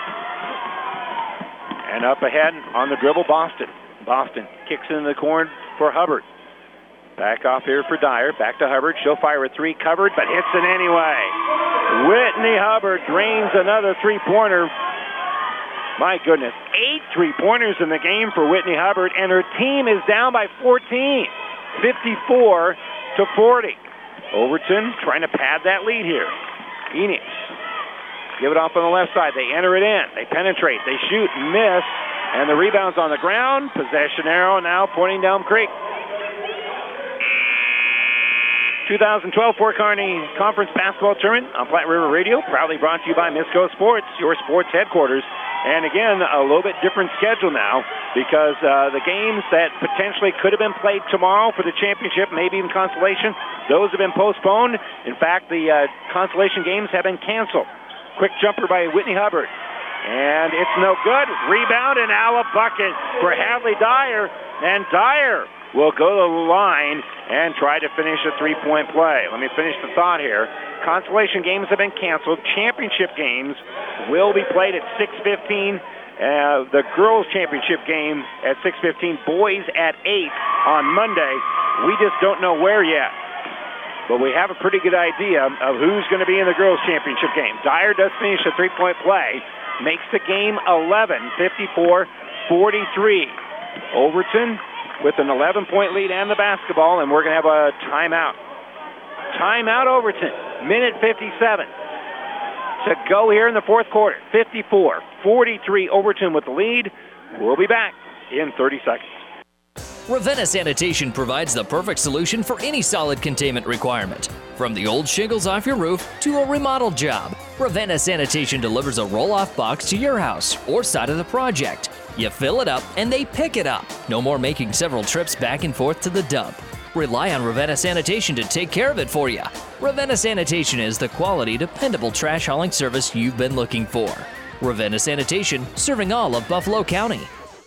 And up ahead on the dribble, Boston. Boston kicks into the corner for Hubbard. Back off here for Dyer. Back to Hubbard. She'll fire a three, covered, but hits it anyway. Whitney Hubbard drains another three-pointer. My goodness, eight three-pointers in the game for Whitney Hubbard, and her team is down by fourteen, fifty-four to forty. Overton trying to pad that lead here. Enix give it off on the left side. They enter it in. They penetrate. They shoot, miss, and the rebound's on the ground. Possession arrow now pointing down Creek. twenty twelve Fort Kearney Conference Basketball Tournament on Platte River Radio, proudly brought to you by Misco Sports, your sports headquarters. And again, a little bit different schedule now because uh, the games that potentially could have been played tomorrow for the championship, maybe even consolation, those have been postponed. In fact, the uh, consolation games have been canceled. Quick jumper by Whitney Hubbard. And it's no good. Rebound and now a bucket for Hadley Dyer. And Dyer will go to the line and try to finish a three-point play. Let me finish the thought here. Consolation games have been canceled. Championship games will be played at six fifteen. Uh, the girls' championship game at six fifteen. Boys at eight on Monday. We just don't know where yet. But we have a pretty good idea of who's going to be in the girls' championship game. Dyer does finish a three-point play. Makes the game eleven, fifty-four forty-three. Overton with an eleven-point lead and the basketball, and we're going to have a timeout. Timeout, Overton. Minute fifty-seven to go here in the fourth quarter. fifty-four forty-three, Overton with the lead. We'll be back in thirty seconds. Ravenna Sanitation provides the perfect solution for any solid containment requirement. From the old shingles off your roof to a remodel job, Ravenna Sanitation delivers a roll-off box to your house or side of the project. You fill it up and they pick it up. No more making several trips back and forth to the dump. Rely on Ravenna Sanitation to take care of it for you. Ravenna Sanitation is the quality, dependable trash hauling service you've been looking for. Ravenna Sanitation, serving all of Buffalo County.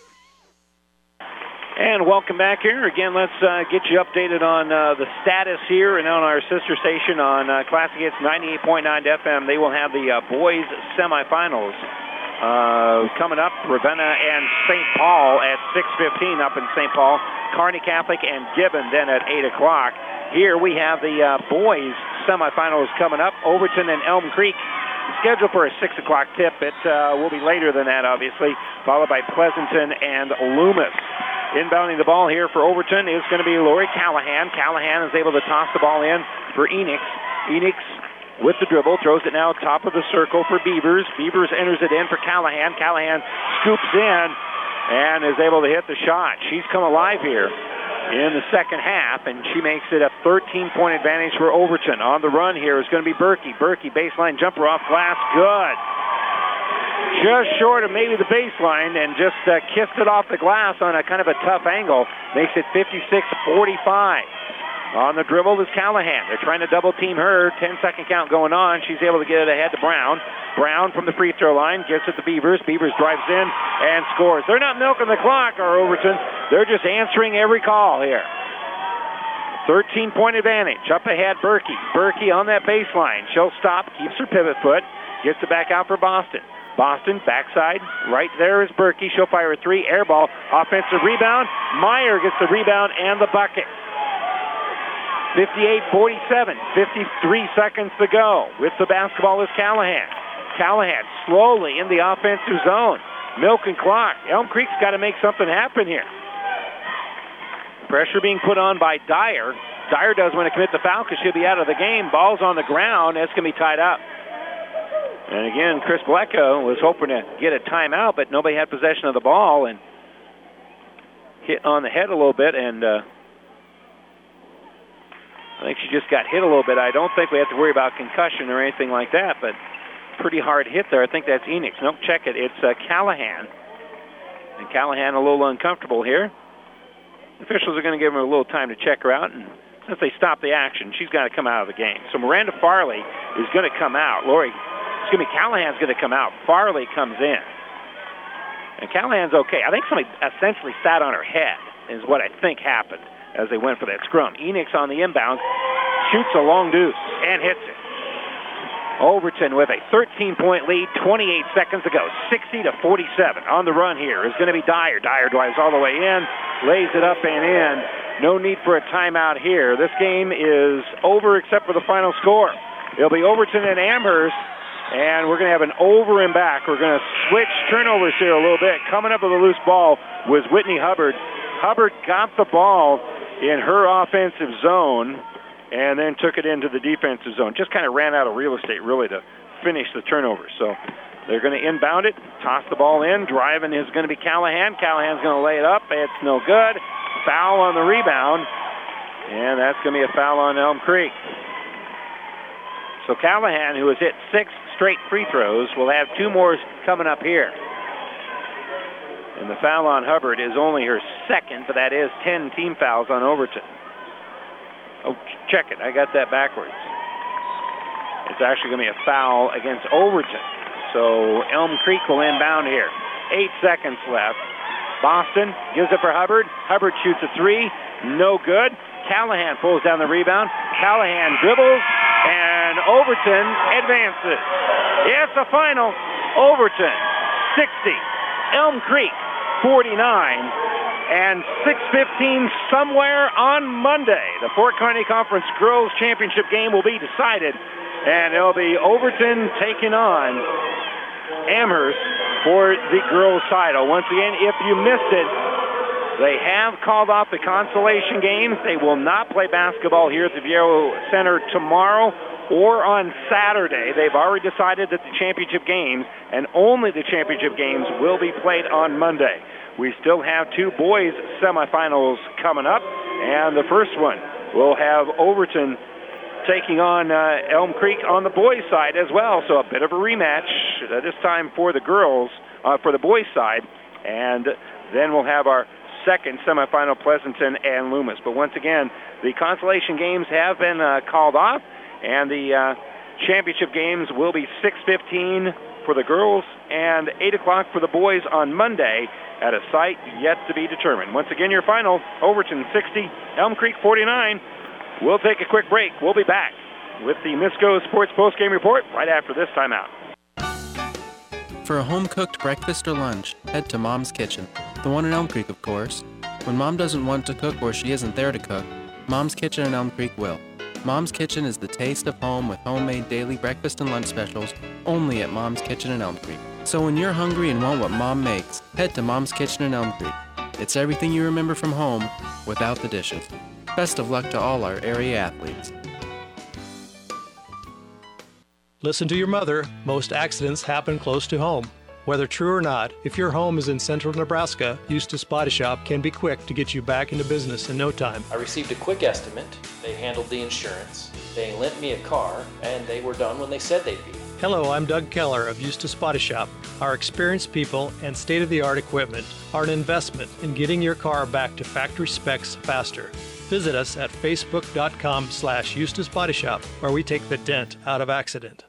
And welcome back here. Again, let's uh, get you updated on uh, the status here and on our sister station on uh, Classic Hits ninety-eight point nine F M. They will have the uh, boys semifinals uh, coming up. Ravenna and Saint Paul at six fifteen up in Saint Paul. Kearney Catholic and Gibbon then at eight o'clock. Here we have the uh, boys semifinals coming up. Overton and Elm Creek scheduled for a six o'clock tip. It uh, will be later than that, obviously, followed by Pleasanton and Loomis. Inbounding the ball here for Overton is going to be Lori Callahan. Callahan is able to toss the ball in for Enix. Enix with the dribble, throws it now top of the circle for Beavers. Beavers enters it in for Callahan. Callahan scoops in and is able to hit the shot. She's come alive here in the second half, and she makes it a thirteen-point advantage for Overton. On the run here is going to be Berkey. Berkey, baseline jumper off glass, good. Just short of maybe the baseline and just uh, kissed it off the glass on a kind of a tough angle. Makes it fifty-six forty-five. On the dribble is Callahan. They're trying to double-team her. ten-second count going on. She's able to get it ahead to Brown. Brown from the free throw line gets it to Beavers. Beavers drives in and scores. They're not milking the clock, or Overton. They're just answering every call here. thirteen-point advantage. Up ahead, Berkey. Berkey on that baseline. She'll stop, keeps her pivot foot, gets it back out for Boston. Boston, backside. Right there is Berkey. She'll fire a three. Air ball. Offensive rebound. Meyer gets the rebound and the bucket. fifty-eight forty-seven. fifty-three seconds to go. With the basketball is Callahan. Callahan slowly in the offensive zone. Milking clock. Elm Creek's got to make something happen here. Pressure being put on by Dyer. Dyer does want to commit the foul because she'll be out of the game. Ball's on the ground. That's going to be tied up. And again, Chris Blecko was hoping to get a timeout, but nobody had possession of the ball and hit on the head a little bit. And uh, I think she just got hit a little bit. I don't think we have to worry about concussion or anything like that, but pretty hard hit there. I think that's Enix. Nope, check it. It's uh, Callahan. And Callahan a little uncomfortable here. Officials are going to give her a little time to check her out, and since they stopped the action, she's got to come out of the game. So Miranda Farley is going to come out. Lori, excuse me, Callahan's going to come out. Farley comes in. And Callahan's okay. I think somebody essentially sat on her head is what I think happened as they went for that scrum. Enix on the inbound, shoots a long deuce and hits it. Overton with a thirteen-point lead, twenty-eight seconds to go, sixty to forty-seven. On the run here is going to be Dyer. Dyer drives all the way in, lays it up and in, no need for a timeout here. This game is over except for the final score. It'll be Overton and Amherst, and we're going to have an over and back. We're going to switch turnovers here a little bit. Coming up with a loose ball was Whitney Hubbard. Hubbard got the ball in her offensive zone and then took it into the defensive zone. Just kind of ran out of real estate, really, to finish the turnover. So they're going to inbound it, toss the ball in. Driving is going to be Callahan. Callahan's going to lay it up. It's no good. Foul on the rebound, and that's going to be a foul on Elm Creek. So Callahan, who has hit six straight free throws, will have two more coming up here. And the foul on Hubbard is only her second, but that is ten team fouls on Overton. Oh, check it. I got that backwards. It's actually going to be a foul against Overton. So Elm Creek will inbound here. Eight seconds left. Boston gives it for Hubbard. Hubbard shoots a three. No good. Callahan pulls down the rebound. Callahan dribbles, and Overton advances. It's the final. Overton sixty. Elm Creek forty-nine. And six fifteen somewhere on Monday. The Fort Kearny Conference Girls Championship game will be decided, and it'll be Overton taking on Amherst for the girls' title. Once again, if you missed it, they have called off the consolation games. They will not play basketball here at the Viero Center tomorrow or on Saturday. They've already decided that the championship games, and only the championship games, will be played on Monday. We still have two boys semifinals coming up, and the first one will have Overton taking on uh, Elm Creek on the boys' side as well. So a bit of a rematch, uh, this time for the girls, uh, for the boys' side, and then we'll have our second semifinal, Pleasanton and Loomis. But once again, the consolation games have been uh, called off, and the uh, championship games will be six fifteen for the girls and eight o'clock for the boys on Monday at a site yet to be determined. Once again, your final, Overton sixty, Elm Creek forty-nine. We'll take a quick break. We'll be back with the Misco Sports Postgame Report right after this timeout. For a home-cooked breakfast or lunch, head to Mom's Kitchen, the one in Elm Creek, of course. When Mom doesn't want to cook or she isn't there to cook, Mom's Kitchen in Elm Creek will. Mom's Kitchen is the taste of home with homemade daily breakfast and lunch specials only at Mom's Kitchen in Elm Creek. So when you're hungry and want what Mom makes, head to Mom's Kitchen in Elm Creek. It's everything you remember from home without the dishes. Best of luck to all our area athletes. Listen to your mother. Most accidents happen close to home. Whether true or not, if your home is in central Nebraska, Eustis Body Shop can be quick to get you back into business in no time. I received a quick estimate. They handled the insurance. They lent me a car, and they were done when they said they'd be. Hello, I'm Doug Keller of Eustis Body Shop. Our experienced people and state-of-the-art equipment are an investment in getting your car back to factory specs faster. Visit us at facebook.com slash Eustis Body Shop, where we take the dent out of accident.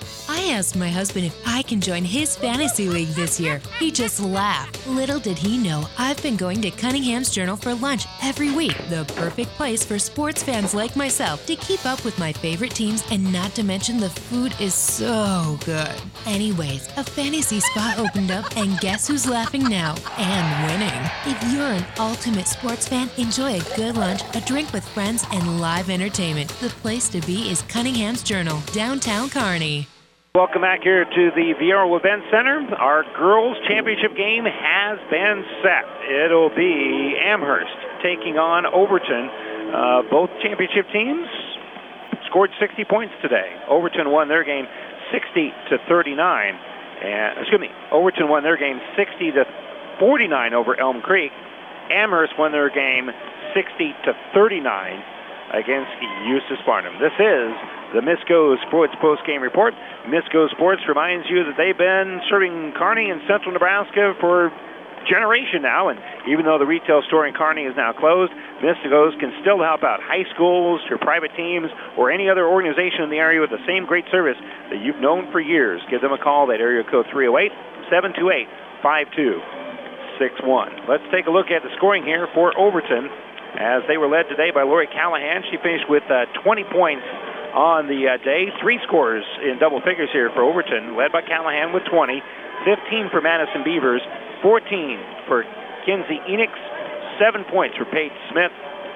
I asked my husband if I can join his fantasy league this year. He just laughed. Little did he know, I've been going to Cunningham's Journal for lunch every week. The perfect place for sports fans like myself to keep up with my favorite teams, and not to mention the food is so good. Anyways, a fantasy spot opened up, and guess who's laughing now? And winning. If you're an ultimate sports fan, enjoy a good lunch, a drink with friends, and live entertainment. The place to be is Cunningham's Journal, downtown Kearney. Welcome back here to the Viero Event Center. Our girls' championship game has been set. It'll be Amherst taking on Overton. Uh, both championship teams scored sixty points today. Overton won their game sixty to thirty-nine. And, excuse me, Overton won their game sixty to forty-nine over Elm Creek. Amherst won their game sixty to thirty-nine against Eustis Barnum. This is the Misco Sports Post-Game Report. Misco Sports reminds you that they've been serving Kearney and central Nebraska for a generation now, and even though the retail store in Kearney is now closed, Misco's can still help out high schools, your private teams, or any other organization in the area with the same great service that you've known for years. Give them a call at area code three oh eight, seven two eight, five two six one. Let's take a look at the scoring here for Overton, as they were led today by Lori Callahan. She finished with uh, twenty points on the uh, day. Three scores in double figures here for Overton, led by Callahan with twenty, fifteen for Madison Beavers, fourteen for Kinsey Enix, seven points for Paige Smith,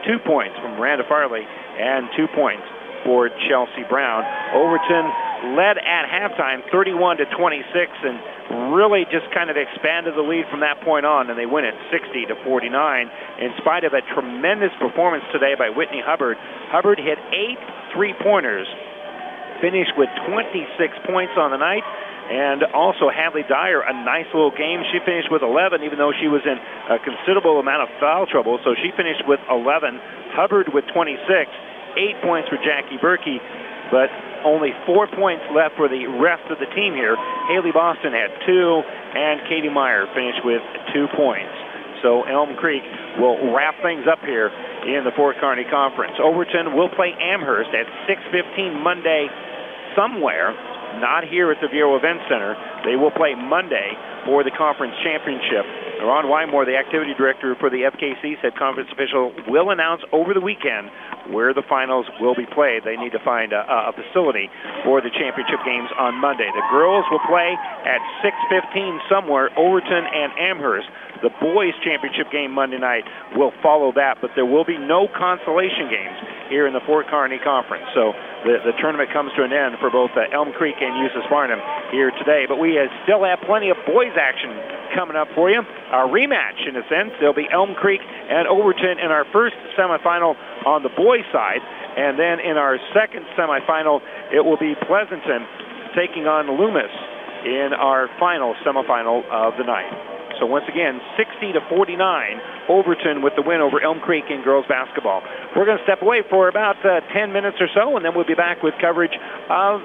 two points from Miranda Farley and two points for Chelsea Brown. Overton led at halftime thirty-one to twenty-six and really just kind of expanded the lead from that point on, and they win it sixty to forty-nine in spite of a tremendous performance today by Whitney Hubbard. Hubbard hit eight three-pointers, finished with twenty-six points on the night. And also Hadley Dyer, a nice little game. She finished with eleven, even though she was in a considerable amount of foul trouble. So she finished with eleven. Hubbard with twenty-six. Eight points for Jackie Berkey, but only four points left for the rest of the team here. Haley Boston had two, and Katie Meyer finished with two points. So Elm Creek will wrap things up here in the Fort Kearney Conference. Overton will play Amherst at six fifteen Monday somewhere. Not here at the Viero Event Center. They will play Monday for the conference championship. Ron Wymore, the activity director for the F K C, said conference official will announce over the weekend where the finals will be played. They need to find a, a facility for the championship games on Monday. The girls will play at six fifteen somewhere, Overton and Amherst. The boys' championship game Monday night will follow that, but there will be no consolation games here in the Fort Kearney Conference. So the, the tournament comes to an end for both uh, Elm Creek and Eustis Barnum here today. But we uh, still have plenty of boys' action coming up for you. A rematch, in a sense. There'll be Elm Creek and Overton in our first semifinal on the boys' side. And then in our second semifinal, it will be Pleasanton taking on Loomis in our final semifinal of the night. So once again, sixty to forty-nine, Overton with the win over Elm Creek in girls basketball. We're going to step away for about uh, ten minutes or so, and then we'll be back with coverage of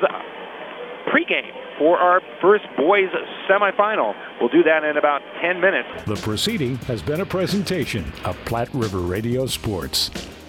pregame for our first boys semifinal. We'll do that in about ten minutes. The proceeding has been a presentation of Platte River Radio Sports.